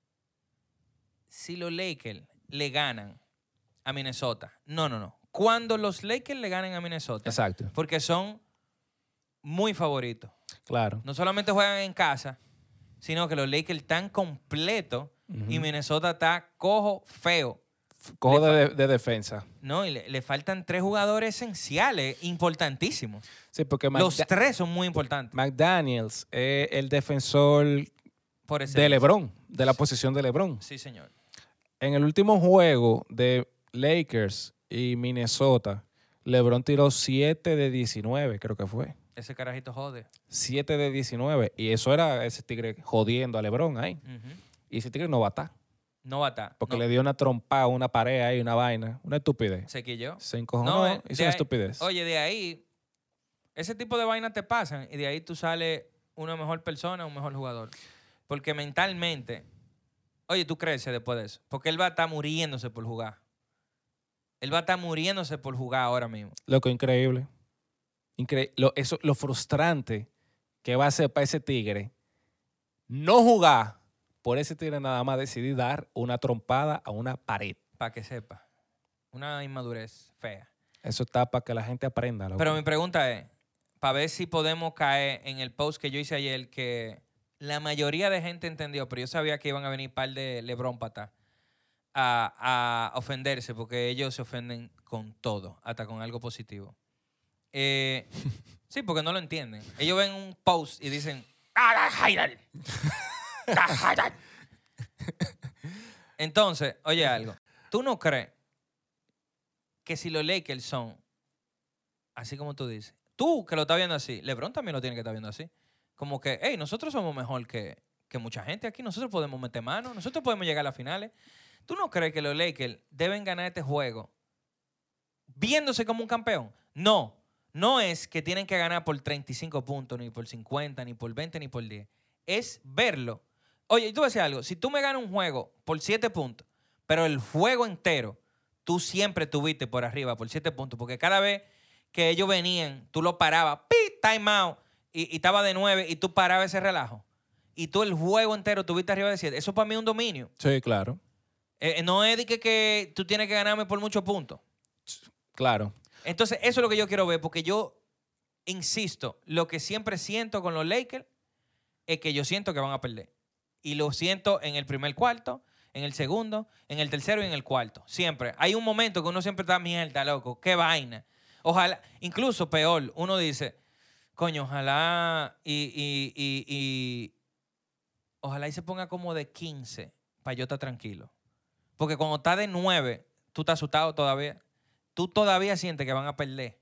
Si los Lakers le ganan a Minnesota. No, no, no. Cuando los Lakers le ganen a Minnesota. Exacto. Porque son muy favoritos. Claro. No solamente juegan en casa, sino que los Lakers están completos y Minnesota está cojo, feo. Cojo Le de, de defensa. No, y le, le faltan tres jugadores esenciales, importantísimos. Sí, porque Los McDa- tres son muy importantes. McDaniels es el defensor Por de excelencia. LeBron, de la posición de LeBron. Sí, señor. En el último juego de Lakers y Minnesota, LeBron tiró siete de diecinueve, creo que fue. Ese carajito jode. siete de diecinueve. Y eso era ese tigre jodiendo a LeBron ahí. Ujú. Y ese tigre no va a estar. No va a estar. Porque No. le dio una trompada, una pared ahí, una vaina. Una estupidez. Se quilló. Se encojonó, eh, hizo de una ahí- estupidez. Oye, de ahí, ese tipo de vainas te pasan y de ahí tú sales una mejor persona, un mejor jugador. Porque mentalmente, oye, tú creces después de eso. Porque él va a estar muriéndose por jugar. Él va a estar muriéndose por jugar ahora mismo. Loco, increíble. Incre- lo, eso, lo frustrante que va a ser para ese tigre no jugar por ese tigre nada más decidir dar una trompada a una pared. Para que sepa. Una inmadurez fea. Eso está para que la gente aprenda. Loco. Pero mi pregunta es, para ver si podemos caer en el post que yo hice ayer, que la mayoría de gente entendió, pero yo sabía que iban a venir un par de LeBron patas a, a ofenderse, porque ellos se ofenden con todo, hasta con algo positivo. Eh, sí, porque no lo entienden. Ellos ven un post y dicen, ¡Ah, Jairal! ¡Ah, Jairal! Entonces, oye algo. ¿Tú no crees que si los Lakers son, así como tú dices, tú que lo estás viendo así, LeBron también lo tiene que estar viendo así? Como que, hey, nosotros somos mejor que, que mucha gente aquí, nosotros podemos meter mano, nosotros podemos llegar a las finales. ¿Tú no crees que los Lakers deben ganar este juego viéndose como un campeón? No, no es que tienen que ganar por treinta y cinco puntos, ni por cincuenta, ni por veinte, ni por diez. Es verlo. Oye, y tú vas a decir algo, si tú me ganas un juego por siete puntos, pero el juego entero, tú siempre tuviste por arriba por siete puntos, porque cada vez que ellos venían, tú lo parabas, ¡pi! Time out, y, y estaba de nueve, y tú parabas ese relajo. Y tú el juego entero tuviste arriba de siete. Eso para mí es un dominio. Sí, claro. Eh, no es de que, que tú tienes que ganarme por muchos puntos. Claro. Entonces, eso es lo que yo quiero ver, porque yo, insisto, lo que siempre siento con los Lakers es que yo siento que van a perder. Y lo siento en el primer cuarto, en el segundo, en el tercero y en el cuarto. Siempre. Hay un momento que uno siempre está, mierda, loco, qué vaina. Ojalá, incluso peor, uno dice, coño, ojalá y, y, y, y ojalá y se ponga como de quince para yo estar tranquilo. Porque cuando está de nueve, tú estás asustado todavía. Tú todavía sientes que van a perder.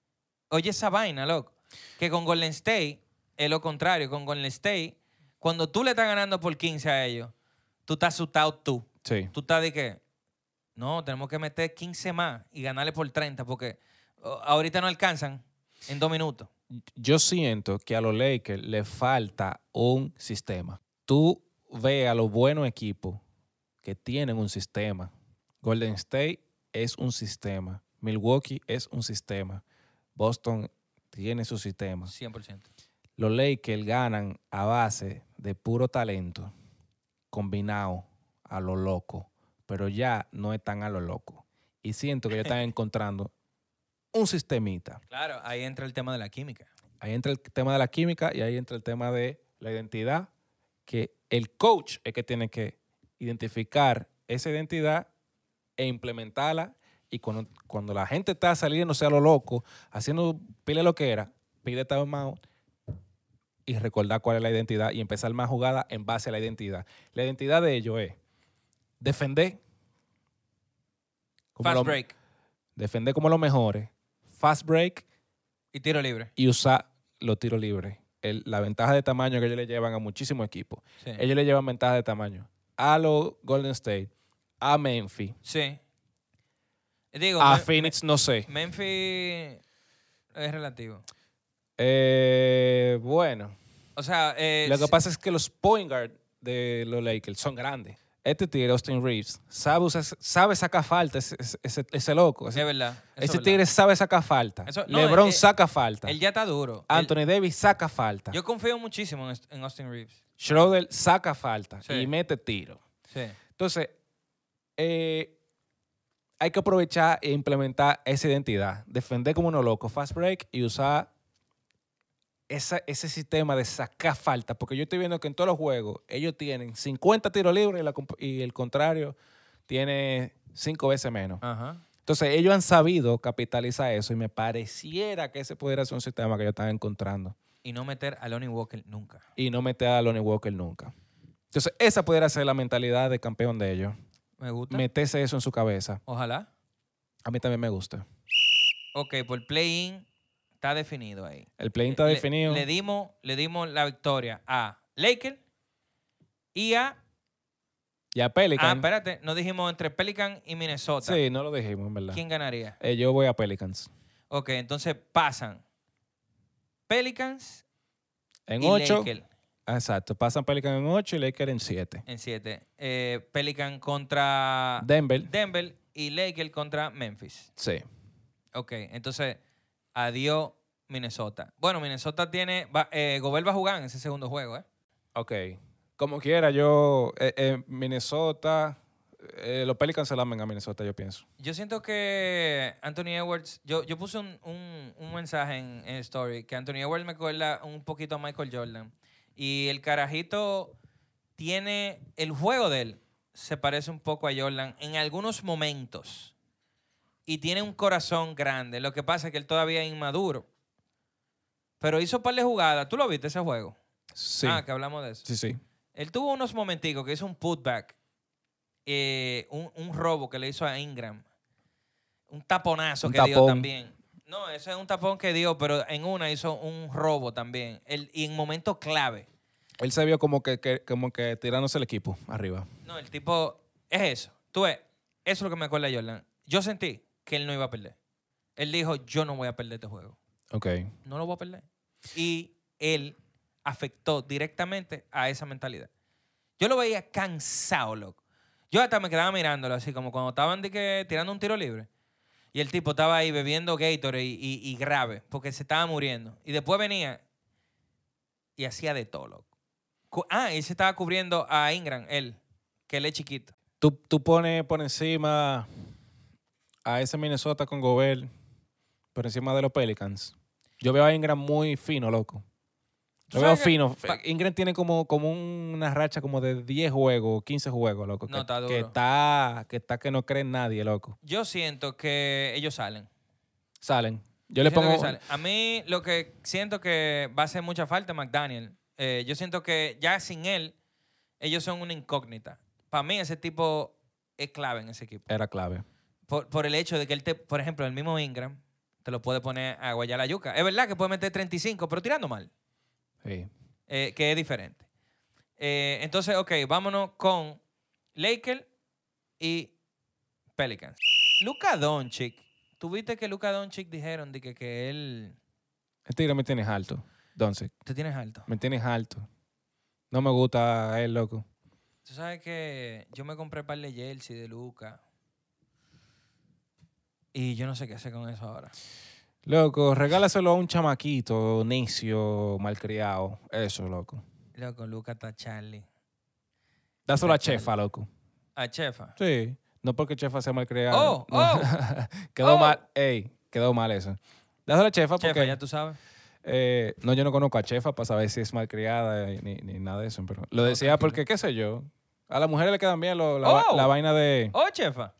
Oye esa vaina, loco. Que con Golden State es lo contrario. Con Golden State, cuando tú le estás ganando por quince a ellos, tú estás asustado tú. Sí. Tú estás de que, no, tenemos que meter quince más y ganarle por treinta porque oh, ahorita no alcanzan en dos minutos. Yo siento que a los Lakers le falta un sistema. Tú ves a los buenos equipos que tienen un sistema. Golden State es un sistema. Milwaukee es un sistema. Boston tiene su sistema. cien por ciento. Los Lakers ganan a base de puro talento combinado a lo loco, pero ya no están a lo loco. Y siento que ya están encontrando un sistemita. Claro, ahí entra el tema de la química. Ahí entra el tema de la química y ahí entra el tema de la identidad, que el coach es que tiene que identificar esa identidad e implementarla. Y cuando, cuando la gente está saliéndose a lo loco, haciendo pile lo que era, pide timeout y recordar cuál es la identidad y empezar más jugada en base a la identidad. La identidad de ellos es defender. Como Fast lo- break Defender como los mejores. Fast break y tiro libre. y usar los tiros libres. El- la ventaja de tamaño que ellos le llevan a muchísimos equipos. Sí. Ellos le llevan ventaja de tamaño a los Golden State, a Memphis, Sí. Digo, a Me- Phoenix, no sé. Me- Memphis es relativo. Eh, bueno, O sea, eh, lo que si- pasa es que los point guard de los Lakers son grandes. Este tigre, Austin Reeves, sabe, usar- sabe sacar falta, ese, ese- ese- ese loco. es Ese, verdad. eso es ese verdad. tigre sabe sacar falta. Eso- no, LeBron él- saca falta. Él ya está duro. Él- Anthony Davis saca falta. yo confío muchísimo en, en Austin Reeves. Schroeder saca falta Sí. y mete tiro. Sí. Entonces, eh, hay que aprovechar e implementar esa identidad. Defender como uno loco, fast break y usar esa- ese sistema de sacar falta. Porque yo estoy viendo que en todos los juegos ellos tienen cincuenta tiros libres y, la comp- y el contrario tiene cinco veces menos. Ajá. Entonces, ellos han sabido capitalizar eso y me pareciera que ese pudiera ser un sistema que ellos están encontrando. Y no meter a Lonnie Walker nunca. Y no meter a Lonnie Walker nunca. Entonces, esa pudiera ser la mentalidad de campeón de ellos. Me gusta. Meterse eso en su cabeza. Ojalá. A mí también me gusta. Ok, por play-in está definido ahí. El play-in está Le- definido. Le, dimos, le dimos la victoria a Lakers y a... Ya Ah, Pelicans. espérate, no dijimos entre Pelican y Minnesota. Sí, no lo dijimos, en verdad. ¿Quién ganaría? Eh, yo voy a Pelicans. Ok, entonces pasan Pelicans En y ocho. Lakers Exacto. Pasan Pelicans en ocho y Lakers en siete. en siete. Eh, Pelican contra Denver. Denver y Lakers contra Memphis. Sí. Ok, entonces, adiós Minnesota. Bueno, Minnesota tiene... Va, eh, Gobert va a jugar en ese segundo juego, ¿eh? Ok. Como quiera, yo. eh, eh, Minnesota. eh, los Pelicans se lamen a Minnesota, yo pienso. Yo siento que Anthony Edwards... Yo, yo puse un, un- un mensaje en, en Story que Anthony Edwards me acuerda un poquito a Michael Jordan. Y el carajito tiene... El juego de él se parece un poco a Jordan en algunos momentos. Y tiene un corazón grande. Lo que pasa es que él todavía es inmaduro. Pero hizo un par de jugadas. ¿Tú lo viste ese juego? Sí. Ah, que hablamos de eso. Sí, sí. Él tuvo unos momenticos que hizo un putback, eh, un, un robo que le hizo a Ingram, un taponazo Un que dio tapón. también. No, ese es un tapón que dio, pero en una hizo un robo también. Él- y en momentos clave. Él se vio como que, que- como que tirándose el equipo arriba. No, el tipo, es eso. Tú ves, eso es lo que me acuerda de Jordan. Yo sentí que él no iba a perder. Él dijo, yo no voy a perder este juego. Ok. No lo voy a perder. Y él afectó directamente a esa mentalidad. Yo lo veía cansado, loco. Yo hasta me quedaba mirándolo así, como cuando estaban de que, tirando un tiro libre. Y el tipo estaba ahí bebiendo Gatorade y, y- y grave, porque se estaba muriendo. Y después venía y hacía de todo, loco. Cu- Ah, y se estaba cubriendo a Ingram, él, que él es chiquito. Tú, tú pones por encima a ese Minnesota con Gobert, por encima de los Pelicans. Yo veo a Ingram muy fino, loco. ¿Tú Lo veo sabes que- fino. pa- Ingram tiene como, como una racha como de diez juegos, quince juegos, loco. No, que, está que duro. está que está que no cree en nadie, loco. Yo siento que ellos salen. Salen. Yo le Yo siento pongo... que sale. A mí lo que siento que va a hacer mucha falta es McDaniel. Eh, yo siento que ya sin él, ellos son una incógnita. Para mí ese tipo es clave en ese equipo. Era clave. Por, por el hecho de que él, te, por ejemplo, el mismo Ingram te lo puede poner a guayar la yuca. Es verdad que puede meter treinta y cinco, pero tirando mal, Sí. eh, que es diferente. Eh, entonces, ok, vámonos con Lakers y Pelicans. Luka Doncic. ¿Tuviste que Luka Doncic dijeron de que, que él... El tigre me tienes alto. Entonces, Te tienes alto. me tienes alto. No me gusta él, loco. Tú sabes que yo me compré un par de jersey de Luca. Y yo no sé qué hacer con eso ahora. Loco, regálaselo a un chamaquito necio, malcriado. Eso, loco. Loco, Luca está Charlie. Dáselo a Está Chefa, loco. A Chefa. Sí. No porque Chefa sea malcriado. Oh, No. oh. quedó Oh. mal. Ey, quedó mal eso. Dáselo a Chefa porque... Chefa, ya tú sabes. eh, no, yo no conozco a Chefa para saber si es malcriada ni, ni nada de eso. Pero lo No, decía tranquilo. porque, qué sé yo, a las mujeres le quedan bien lo- la, Oh. va- la vaina de... Oh, Chefa.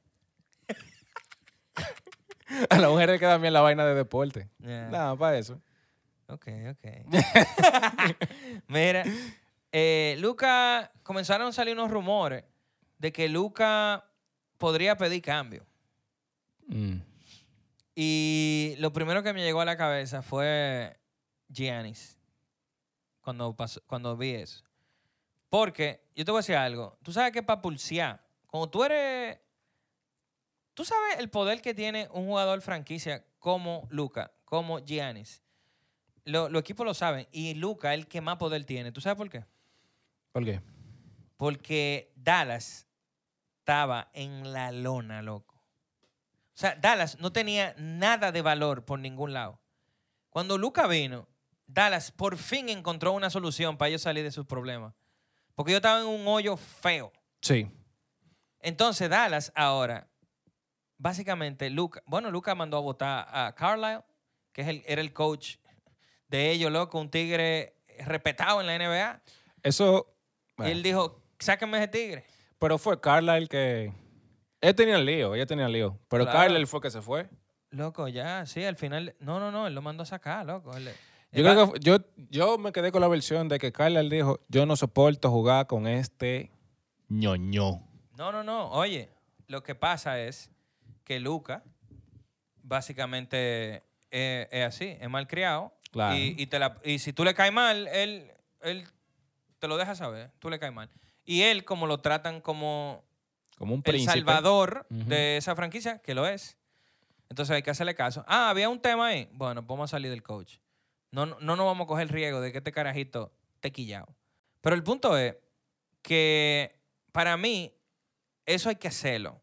A las mujeres le quedan bien la vaina de deporte. Yeah. Nada, para eso. Ok, ok. Mira, eh, Luca, comenzaron a salir unos rumores de que Luka podría pedir cambio. Mm. Y lo primero que me llegó a la cabeza fue Giannis cuando, pasó, cuando vi eso. Porque, yo te voy a decir algo, tú sabes que para pulsear, cuando tú eres... Tú sabes el poder que tiene un jugador franquicia como Luka, como Giannis. Lo- los equipos lo saben. Y Luka es el que más poder tiene. ¿Tú sabes por qué? ¿Por qué? Porque Dallas estaba en la lona, loco. O sea, Dallas no tenía nada de valor por ningún lado. Cuando Luka vino, Dallas por fin encontró una solución para ellos salir de sus problemas. Porque ellos estaban en un hoyo feo. Sí. Entonces, Dallas ahora, básicamente, Luka, bueno, Luka mandó a votar a Carlisle, que es el, era el coach de ellos, loco, un tigre respetado en la N B A. Eso... Y bueno, él dijo, sáquenme ese tigre. pero fue Carla el que... Él tenía el lío, ella tenía el lío. Pero Claro. Carla fue que se fue. Loco, ya, sí, al final, no, no, no, él lo mandó a sacar, loco. Él- Yo, él va- creo que, yo, yo me quedé con la versión de que Carla dijo, yo no soporto jugar con este ñoño. No, no, no, oye, lo que pasa es que Luka básicamente es, es así, es malcriado. Claro. Y, y, te la- y si tú le caes mal, él, él te lo deja saber, tú le caes mal. Y él, como lo tratan como Como un el príncipe. salvador Ujú. de esa franquicia, que lo es, entonces hay que hacerle caso. Ah, había un tema ahí. Bueno, vamos a salir del coach. No, no, no nos vamos a coger el riesgo de que este carajito esté quillado. Pero el punto es que para mí eso hay que hacerlo.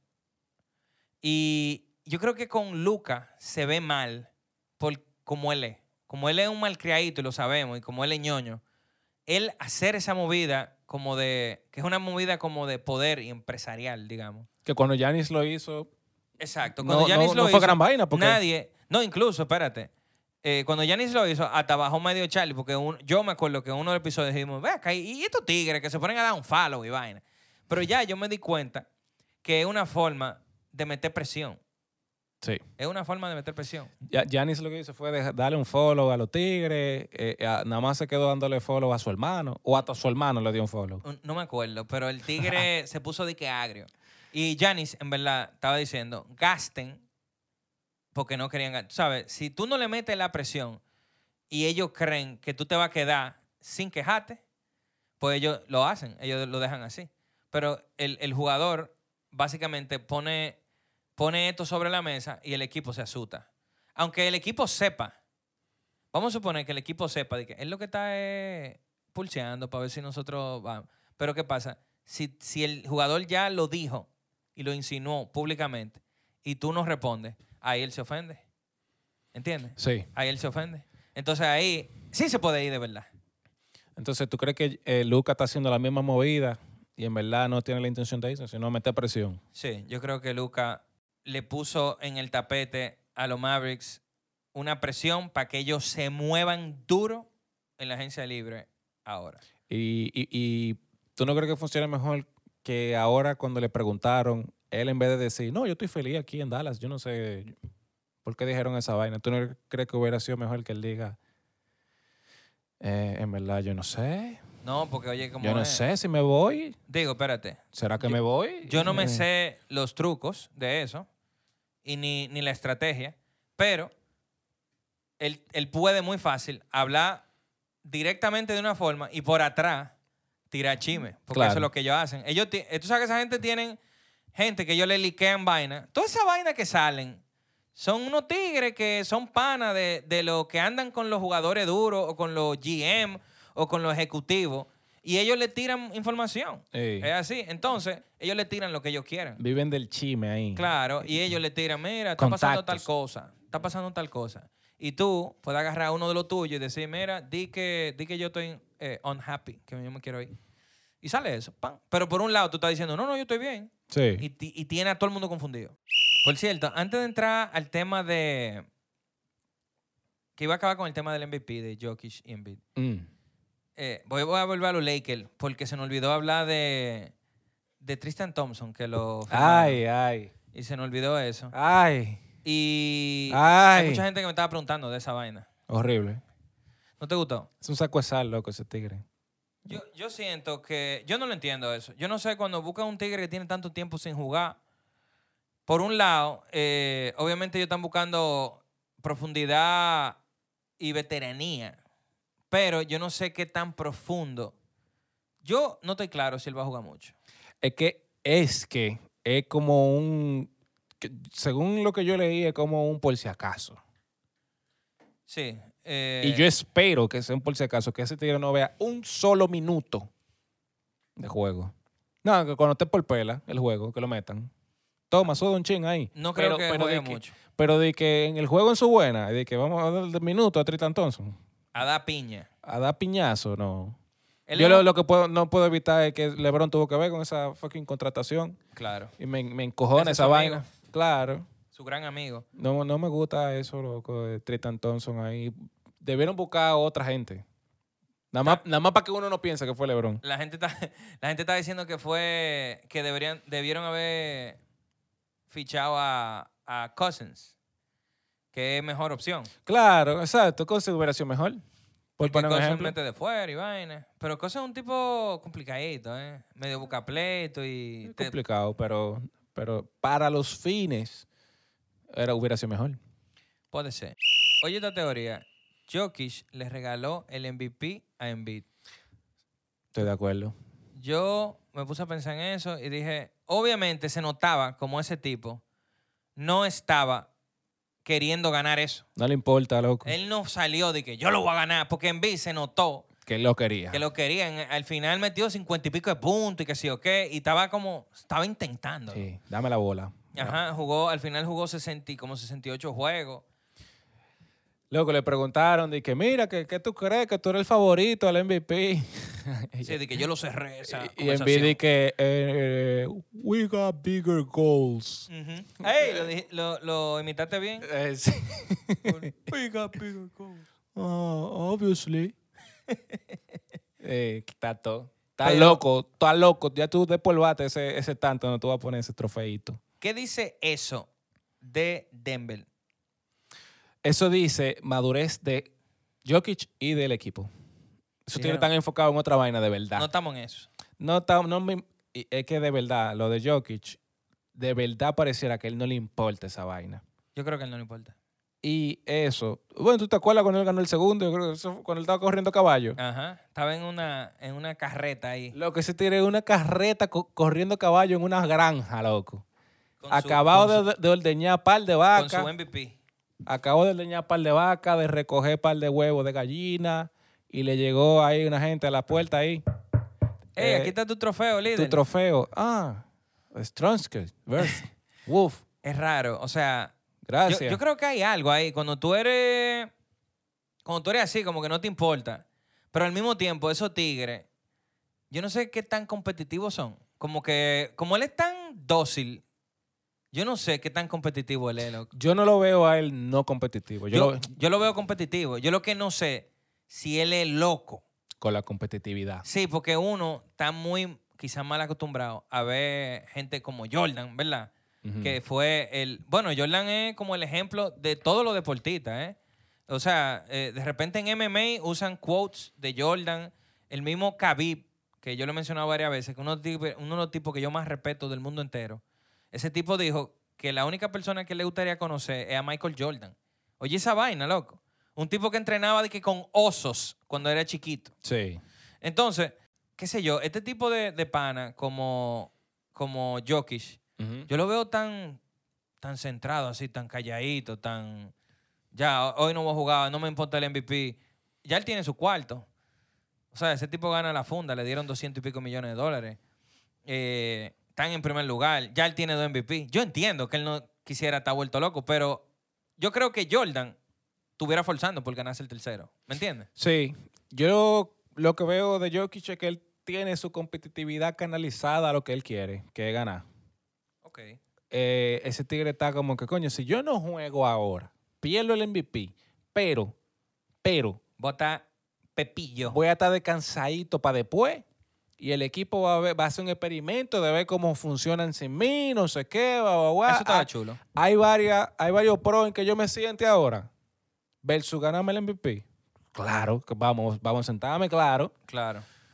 Y yo creo que con Luka se ve mal por como él es. Como él es un malcriadito y lo sabemos, y como él es ñoño, él hacer esa movida como de, que es una movida como de poder y empresarial, digamos. Que cuando Giannis lo hizo, Exacto. No- Cuando Giannis no- lo no fue hizo, gran vaina, porque- nadie, no, incluso, espérate, eh, cuando Giannis lo hizo, hasta bajó medio Charlie, porque un- yo me acuerdo que en uno de los episodios dijimos, ve acá, y estos tigres que se ponen a dar un follow y vaina. Pero ya yo me di cuenta que es una forma de meter presión. sí. Es una forma de meter presión. Ya- Giannis lo que hizo fue dejar- darle un follow a los Tigres, eh, a- nada más se quedó dándole follow a su hermano, o hasta su hermano le dio un follow. Un- No me acuerdo, pero el tigre se puso de que agrio. Y Giannis, en verdad, estaba diciendo, gasten porque no querían gastar. ¿Sabes? Si tú no le metes la presión y ellos creen que tú te vas a quedar sin quejarte, pues ellos lo hacen, ellos lo dejan así. Pero el, el jugador básicamente pone, pone esto sobre la mesa y el equipo se asusta. Aunque el equipo sepa, vamos a suponer que el equipo sepa de que es lo que está eh, pulseando para ver si nosotros vamos. Pero ¿qué pasa? Si, si el jugador ya lo dijo y lo insinuó públicamente y tú no respondes, ahí él se ofende. ¿Entiendes? Sí. Ahí él se ofende. Entonces ahí sí se puede ir de verdad. Entonces, ¿tú crees que eh, Luka está haciendo la misma movida y en verdad no tiene la intención de eso, sino meter presión? Sí, yo creo que Luka le puso en el tapete a los Mavericks una presión para que ellos se muevan duro en la agencia libre ahora. Y, y, y tú no crees que funcione mejor que ahora cuando le preguntaron, él en vez de decir, no, yo estoy feliz aquí en Dallas, yo no sé por qué dijeron esa vaina. ¿Tú no crees que hubiera sido mejor que él diga, eh, en verdad, yo no sé? No, porque oye, como Yo no es. sé si me voy. Digo, espérate. ¿Será que Yo- me voy? Yo no me Eh, sé los trucos de eso y ni, ni la estrategia, pero él, él puede muy fácil hablar directamente de una forma y por atrás tirar chisme, porque Claro. eso es lo que ellos hacen. Ellos, ti- tú sabes que esa gente tienen gente que ellos le liquean vaina. Toda esa vaina que salen son unos tigres que son panas de, de los que andan con los jugadores duros o con los G M o con los ejecutivos y ellos le tiran información. Ey. Es así. Entonces, ellos le tiran lo que ellos quieran. Viven del chisme ahí. Claro, y ellos le tiran, mira, está pasando tal Contactos. cosa, está pasando tal cosa. Y tú puedes agarrar a uno de los tuyos y decir, mira, di que, di que yo estoy eh, unhappy, que yo me quiero ir. Y sale eso, ¡pam! Pero por un lado tú estás diciendo, no, no, yo estoy bien. Sí. Y, ti- y tiene a todo el mundo confundido. Por cierto, antes de entrar al tema de... Que iba a acabar con el tema del M V P de Jokic y Embiid. Mm. Eh, voy, voy a volver a los Lakers porque se nos olvidó hablar de, de Tristan Thompson, que lo firmaron. Ay, ay. Y se nos olvidó eso. Ay. Y Ay. hay mucha gente que me estaba preguntando de esa vaina. Horrible. ¿No te gustó? Es un saco de sal, loco, ese tigre. Yo, yo siento que... Yo no lo entiendo eso. Yo no sé, cuando buscan un tigre que tiene tanto tiempo sin jugar, por un lado, eh, obviamente ellos están buscando profundidad y veteranía, pero yo no sé qué tan profundo. Yo no estoy claro si él va a jugar mucho. Es que es que es como un... que, según lo que yo leí, es como un por si acaso. Sí. Eh, Y yo espero que sea un por si acaso, que ese tigre no vea un solo minuto de juego. No, que cuando esté por pela el juego, que lo metan. Toma, solo un chin ahí. no creo pero, que pero juegue de que, mucho. Pero de que en el juego en su buena, de que vamos a dar minuto a Tristan Thompson, A dar piña. a dar piñazo, no. Él Yo es lo, un- lo que puedo, no puedo evitar es que LeBron tuvo que ver con esa fucking contratación. Claro. Y me, me encojona Ese es esa su vaina. amigo. Claro. Su gran amigo. No, no me gusta eso, loco, de Tristan Thompson ahí. Debieron buscar a otra gente. Nada más, nada más para que uno no piense que fue LeBron. La gente está, la gente está diciendo que fue... Que deberían, debieron haber fichado a, a Cousins, que es mejor opción. Claro, exacto. Cosa hubiera sido mejor. Por Porque poner un Cousins ejemplo. mete de fuera y vaina. Pero Cousins es un tipo complicadito, ¿eh? Medio buscapleto y... Es te- complicado, pero, pero para los fines era, hubiera sido mejor. puede ser. Oye, esta teoría. Jokic le regaló el M V P a Embiid. Estoy de acuerdo. Yo me puse a pensar en eso y dije, obviamente se notaba como ese tipo no estaba queriendo ganar eso. No le importa, loco. Él no salió de que yo lo voy a ganar, porque Embiid se notó Que él lo quería. que lo querían. Al final metió cincuenta y pico de puntos y que sí o qué, y estaba como, estaba intentando. Sí, dame la bola. Ajá, jugó, al final jugó sesenta, y como sesenta y ocho juegos. Loco, le preguntaron, de que mira, ¿qué, qué tú crees? Que tú eres el favorito al M V P. Sí, de que yo lo cerré esa y conversación. Embiid di que eh, we got bigger goals. Ujú. Ey, lo, dij- lo, lo imitaste bien. Eh, sí. We got bigger goals. Oh, obviously. eh, está todo. Está Pero- loco, está loco. Ya tú después bate ese, ese tanto, no tú vas a poner ese trofeito. ¿Qué dice eso de Denver? Eso dice madurez de Jokic y del equipo. Eso tiene Dijeron- tan enfocado en otra vaina de verdad. No estamos en eso. No, está- no me- y es que de verdad, lo de Jokic, de verdad pareciera que a él no le importa esa vaina. Yo creo que a él no le importa. Y eso, bueno, ¿tú te acuerdas cuando él ganó el segundo? Yo creo que eso fue cuando él estaba corriendo caballo. Ajá. Estaba en una, en una carreta ahí. Lo que se tiene una carreta co- corriendo caballo en una granja, loco. Con su- Acabado con de, su- de ordeñar par de Con vacas. su M V P. Acabó de ordeñar par de vacas, de recoger par de huevos de gallina. Y le llegó ahí una gente a la puerta ahí. Ey, Eh, aquí está tu trofeo, líder. Tu trofeo. Ah, Stronsky versus Wolf. Es raro. O sea, Gracias. yo, yo creo que hay algo ahí. Cuando tú eres. Cuando tú eres así, como que no te importa. Pero al mismo tiempo, esos tigres, yo no sé qué tan competitivos son. Como que, como él es tan dócil, yo no sé qué tan competitivo él es, loco. Yo no lo veo a él no competitivo. Yo, Yo, lo- yo lo veo competitivo. Yo lo que no sé si él es loco. con la competitividad. Sí, porque uno está muy, quizás mal acostumbrado a ver gente como Jordan, ¿verdad? Ujú. Que fue el... Bueno, Jordan es como el ejemplo de todos los deportistas, ¿eh? O sea, eh, de repente en M M A usan quotes de Jordan. El mismo Khabib, que yo lo he mencionado varias veces, que uno, de los tipos- uno de los tipos que yo más respeto del mundo entero. Ese tipo dijo que la única persona que le gustaría conocer es a Michael Jordan. Oye, esa vaina, loco. Un tipo que entrenaba de que con osos cuando era chiquito. Sí. Entonces, qué sé yo, este tipo de, de pana como, como Jokic, Ujú. yo lo veo tan, tan centrado así, tan calladito, tan... Ya, hoy no voy a jugar, no me importa el M V P. Ya él tiene su cuarto. O sea, ese tipo gana la funda, le dieron doscientos y pico millones de dólares. Eh, están en primer lugar, ya él tiene dos M V P. Yo entiendo que él no quisiera estar vuelto loco, pero yo creo que Jordan estuviera forzando por ganarse el tercero. ¿Me entiendes? Sí. Yo lo que veo de Jokic es que él tiene su competitividad canalizada a lo que él quiere, que es ganar. Ok. Eh, ese tigre está como que, coño, si yo no juego ahora, pierdo el M V P, pero, pero, Bota Pepillo. voy a estar descansadito para después y el equipo va a, ver- va a hacer un experimento de ver cómo funcionan sin mí, no sé qué, bla, bla, bla. Eso estaba Ah, chulo. Hay, varias, hay varios pros en que yo me siente ahora versus ganarme el M V P. Claro, que vamos, vamos a sentarme, claro. Claro.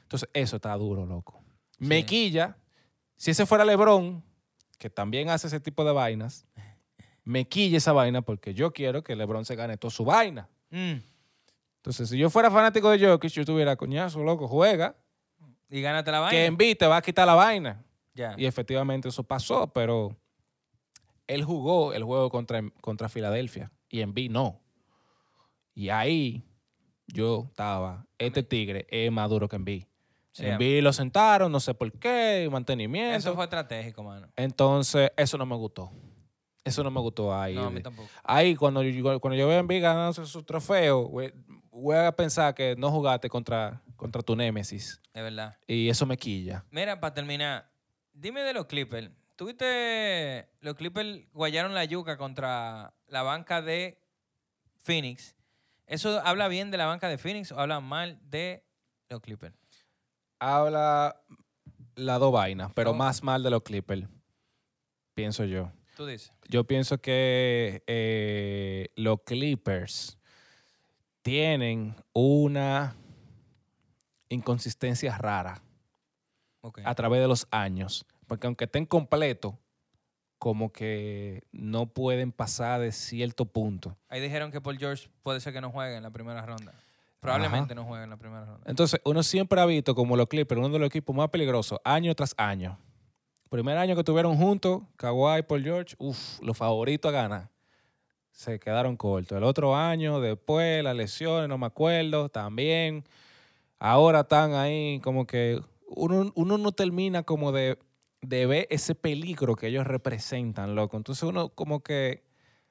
Entonces, eso está duro, loco. Sí. Me quilla, si ese fuera LeBron, que también hace ese tipo de vainas, me quilla esa vaina porque yo quiero que LeBron se gane toda su vaina. Mm. Entonces, si yo fuera fanático de Jokic, yo tuviera, coñazo, loco, juega, Y gánate la vaina. que Embiid te va a quitar la vaina. Ya. Y efectivamente eso pasó, pero él jugó el juego contra, contra Filadelfia y Embiid no. Y ahí yo estaba, este tigre es más duro que Embiid. Sí, Embiid lo sentaron, no sé por qué, mantenimiento. Eso fue estratégico, mano. Entonces, eso no me gustó. Eso no me gustó ahí. No, a mí tampoco. Ahí, cuando yo, cuando yo veo a Embiid ganándose su trofeo, güey, voy a pensar que no jugaste contra, contra tu némesis. Es verdad. Y eso me quilla. Mira, para terminar, dime de los Clippers. ¿Tuviste los Clippers guayaron la yuca contra la banca de Phoenix? ¿Eso habla bien de la banca de Phoenix o habla mal de los Clippers? Habla las dos vainas, pero Oh. más mal de los Clippers, pienso yo. Tú dices. Yo pienso que eh, los Clippers tienen una inconsistencia rara Ok. a través de los años. Porque aunque estén completos, como que no pueden pasar de cierto punto. Ahí dijeron que Paul George puede ser que no juegue en la primera ronda. Probablemente no juegue en la primera ronda. Entonces, uno siempre ha visto como los Clippers, uno de los equipos más peligrosos, año tras año. Primer año que estuvieron juntos, Kawhi y Paul George, uff, los favoritos a ganar. Se quedaron cortos. El otro año, después, las lesiones, no me acuerdo, también. Ahora están ahí como que uno, uno no termina como de, de ver ese peligro que ellos representan, loco. Entonces uno como que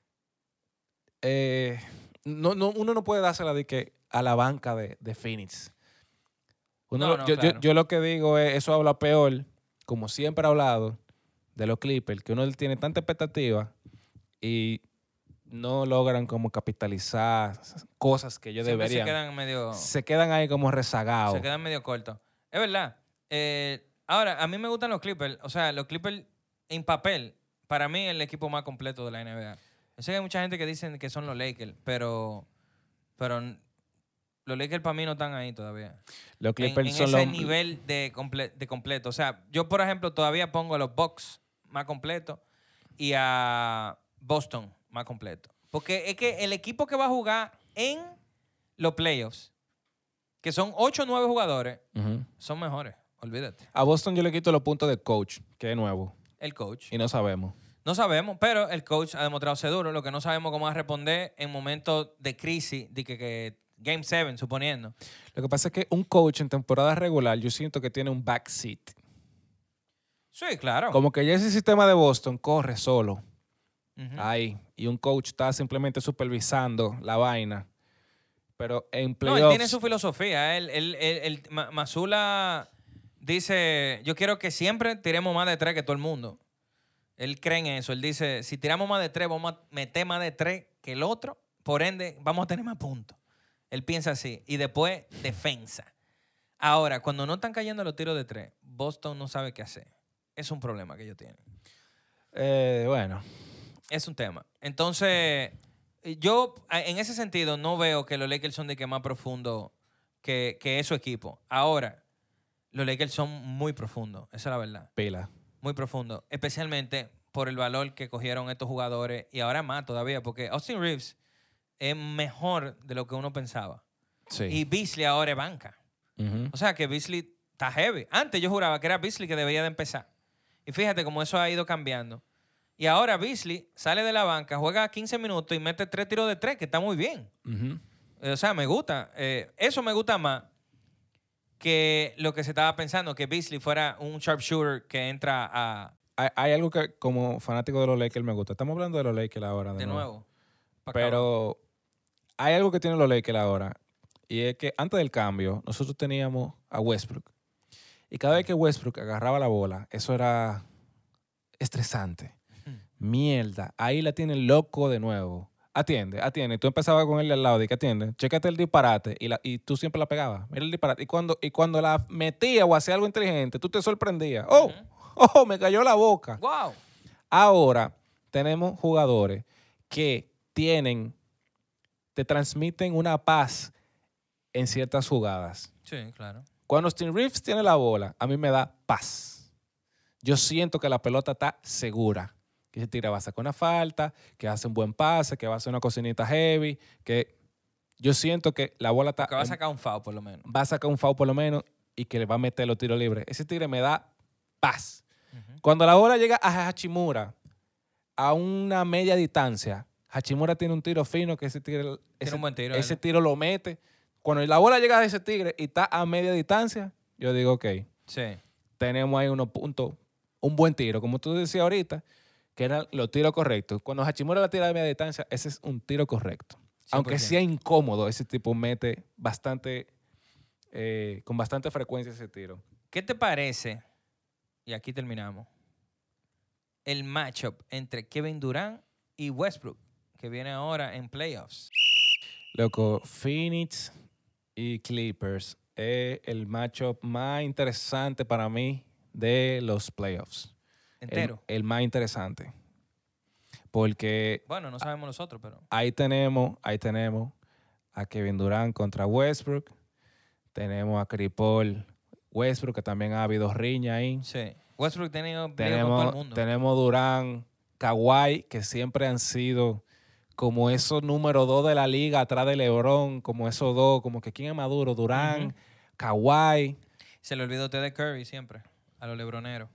eh, no, no, uno no puede dársela de que a la banca de, de Phoenix. Uno No, lo- no, yo, yo- claro. yo lo que digo es, eso habla peor, como siempre he hablado, de los Clippers, que uno tiene tanta expectativa y no logran como capitalizar cosas que ellos Siempre deberían. se quedan medio... Se quedan ahí como rezagados. Se quedan medio cortos. Es verdad. Eh, ahora, a mí me gustan los Clippers. O sea, los Clippers en papel, para mí, es el equipo más completo de la N B A. Yo sé que hay mucha gente que dicen que son los Lakers, pero, pero n- los Lakers para mí no están ahí todavía. Los En, Clippers en son ese los... nivel de, comple- de completo. O sea, yo, por ejemplo, todavía pongo a los Bucks más completos y a Boston más completo. Porque es que el equipo que va a jugar en los playoffs, que son ocho o nueve jugadores, Ujú. son mejores. Olvídate. A Boston yo le quito los puntos de coach, que es nuevo, El coach. y no sabemos. No sabemos, pero el coach ha demostrado ser duro. Lo que no sabemos cómo va a responder en momentos de crisis, de que, que Game siete, suponiendo. Lo que pasa es que un coach en temporada regular yo siento que tiene un backseat. Sí, claro. Como que ya ese sistema de Boston corre solo Ujú. ahí y un coach está simplemente supervisando la vaina. Pero en No, playoffs... él tiene su filosofía. Él, él, él- él- Ma- Mazula dice, yo quiero que siempre tiremos más de tres que todo el mundo. Él cree en eso. Él dice, si tiramos más de tres, vamos a meter más de tres que el otro. Por ende, vamos a tener más puntos. Él piensa así. Y después, defensa. Ahora, cuando no están cayendo los tiros de tres, Boston no sabe qué hacer. Es un problema que ellos tienen. eh, bueno, Es un tema. Entonces, yo a- en ese sentido no veo que los Lakers son de que más profundo que, que su equipo. Ahora, los Lakers son muy profundos. Esa es la verdad. pila. Muy profundo. Especialmente por el valor que cogieron estos jugadores. Y ahora más todavía, porque Austin Reeves es mejor de lo que uno pensaba. Sí. Y Beasley ahora es banca. Ujú. O sea que Beasley está heavy. Antes yo juraba que era Beasley que debía de empezar. Y fíjate cómo eso ha ido cambiando. Y ahora Beasley sale de la banca, juega quince minutos y mete tres tiros de tres, que está muy bien. Ujú. Eh, O sea, me gusta. Eh, eso me gusta más que lo que se estaba pensando, que Beasley fuera un sharpshooter que entra a, Hay, hay algo que como fanático de los Lakers me gusta. Estamos hablando de los Lakers ahora. De, de nuevo. nuevo. pa' acá abajo. Pero hay algo que tienen los Lakers ahora. Y es que antes del cambio, nosotros teníamos a Westbrook. Y cada vez que Westbrook agarraba la bola, eso era estresante. Mierda. Ahí la tienen loco de nuevo. Atiende, atiende. Tú empezabas con él al lado y que atiende. Chécate el disparate y, la, y tú siempre la pegabas. Mira el disparate. Y cuando, y cuando la metía o hacía algo inteligente, tú te sorprendías. ¡Oh! ¡Oh! Me cayó la boca. ¡Wow! Ahora tenemos jugadores que tienen, te transmiten una paz en ciertas jugadas. Sí, claro. Cuando Austin Reeves tiene la bola, a mí me da paz. Yo siento que la pelota está segura. Que ese tigre va a sacar una falta, que hace un buen pase, que va a hacer una cocinita heavy, que yo siento que la bola está... Que va a sacar un foul por lo menos. Va a sacar un foul por lo menos y que le va a meter los tiros libres. Ese tigre me da paz. Uh-huh. Cuando la bola llega a Hachimura a una media distancia, Hachimura tiene un tiro fino que ese tigre... Tiene ese, un buen tiro. Ese tiro lo mete. Cuando la bola llega a ese tigre y está a media distancia, yo digo, ok, sí. tenemos ahí unos puntos, un buen tiro. Como tú decías ahorita, que eran los tiros correctos. Cuando Hachimura la tira de media distancia, ese es un tiro correcto. cien por ciento. Aunque sea incómodo, ese tipo mete bastante, eh, con bastante frecuencia ese tiro. ¿Qué te parece? Y aquí terminamos. El matchup entre Kevin Durant y Westbrook, que viene ahora en playoffs. Loco, Phoenix y Clippers es el matchup más interesante para mí de los playoffs. ¿Entero? El, el más interesante. Porque... Bueno, no sabemos nosotros, pero... Ahí tenemos, ahí tenemos a Kevin Durant contra Westbrook. Tenemos a Chris Paul Westbrook, que también ha habido riña ahí. Sí. Westbrook tiene tenemos, con todo el mundo. Tenemos Durant, Kawhi, que siempre han sido como esos número dos de la liga atrás de LeBron, como esos dos, como que quién es más duro, Durant, uh-huh. Kawhi. Se le olvidó usted de Curry siempre, a los lebroneros.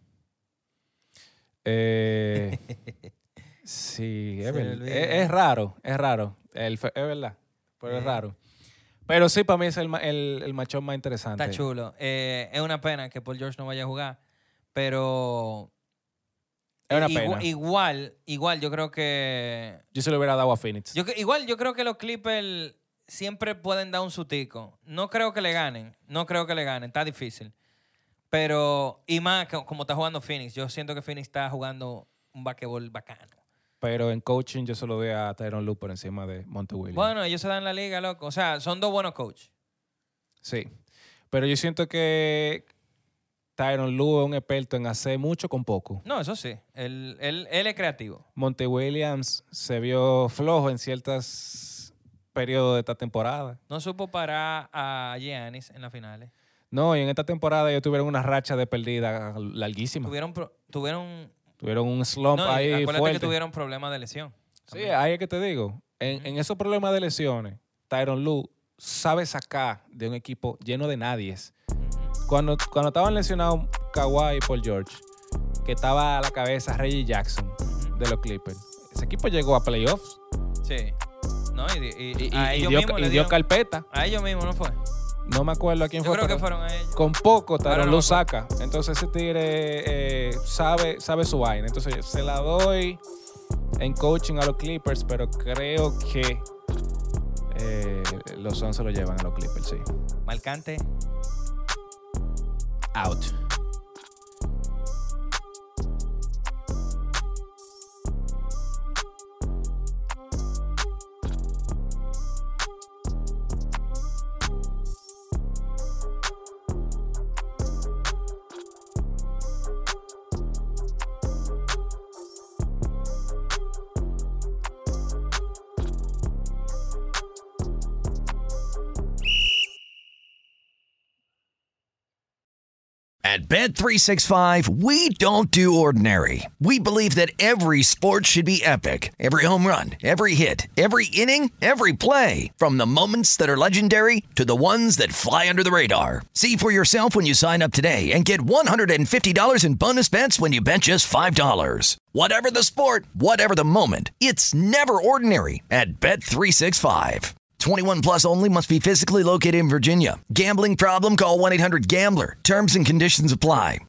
Eh, sí, es, verdad. es, es raro, es raro. El, es verdad, pero eh. es raro. Pero sí, para mí es el, el, el matchup más interesante. Está chulo. Eh, es una pena que Paul George no vaya a jugar, pero... Es una igual, pena. Igual, igual yo creo que... Yo se lo hubiera dado a Phoenix. Yo, igual yo creo que los Clippers siempre pueden dar un sutico. No creo que le ganen. No creo que le ganen. Está difícil. Pero, y más como está jugando Phoenix. Yo siento que Phoenix está jugando un basquetbol bacano. Pero en coaching yo se lo doy a Tyronn Lue por encima de Monty Williams. Bueno, ellos se dan la liga, loco. O sea, son dos buenos coaches. Sí. Pero yo siento que Tyronn Lue es un experto en hacer mucho con poco. No, eso sí. Él, él, él es creativo. Monty Williams se vio flojo en ciertos periodos de esta temporada. No supo parar a Giannis en las finales. No, y en esta temporada ellos tuvieron una racha de perdida larguísima. Tuvieron, tuvieron, tuvieron un slump no, ahí acuérdate fuerte. que tuvieron problemas de lesión. Sí, ahí es que te digo. En, uh-huh. en esos problemas de lesiones, Tyronn Lue sabe sacar de un equipo lleno de nadies. Uh-huh. Cuando, cuando estaban lesionados Kawhi y Paul George, que estaba a la cabeza Reggie Jackson uh-huh. de los Clippers, ese equipo llegó a playoffs. Sí. No, y, y, y, a y, ellos dio, mismos y le dio dieron, carpeta. A ellos mismos, ¿no fue? No me acuerdo a quién Yo fue. Yo creo que fueron a ellos. Con poco Tyronn no Lue saca. Entonces ese tigre eh, sabe, sabe su vaina. Entonces se la doy en coaching a los Clippers, pero creo que eh, los Suns se lo llevan a los Clippers, sí. Marcante. Out. At Bet three sixty-five, we don't do ordinary. We believe that every sport should be epic. Every home run, every hit, every inning, every play. From the moments that are legendary to the ones that fly under the radar. See for yourself when you sign up today and get one hundred fifty dollars in bonus bets when you bet just five dollars. Whatever the sport, whatever the moment, it's never ordinary at Bet three sixty-five. twenty-one plus only. Must be physically located in Virginia. Gambling problem? Call one eight hundred gambler. Terms and conditions apply.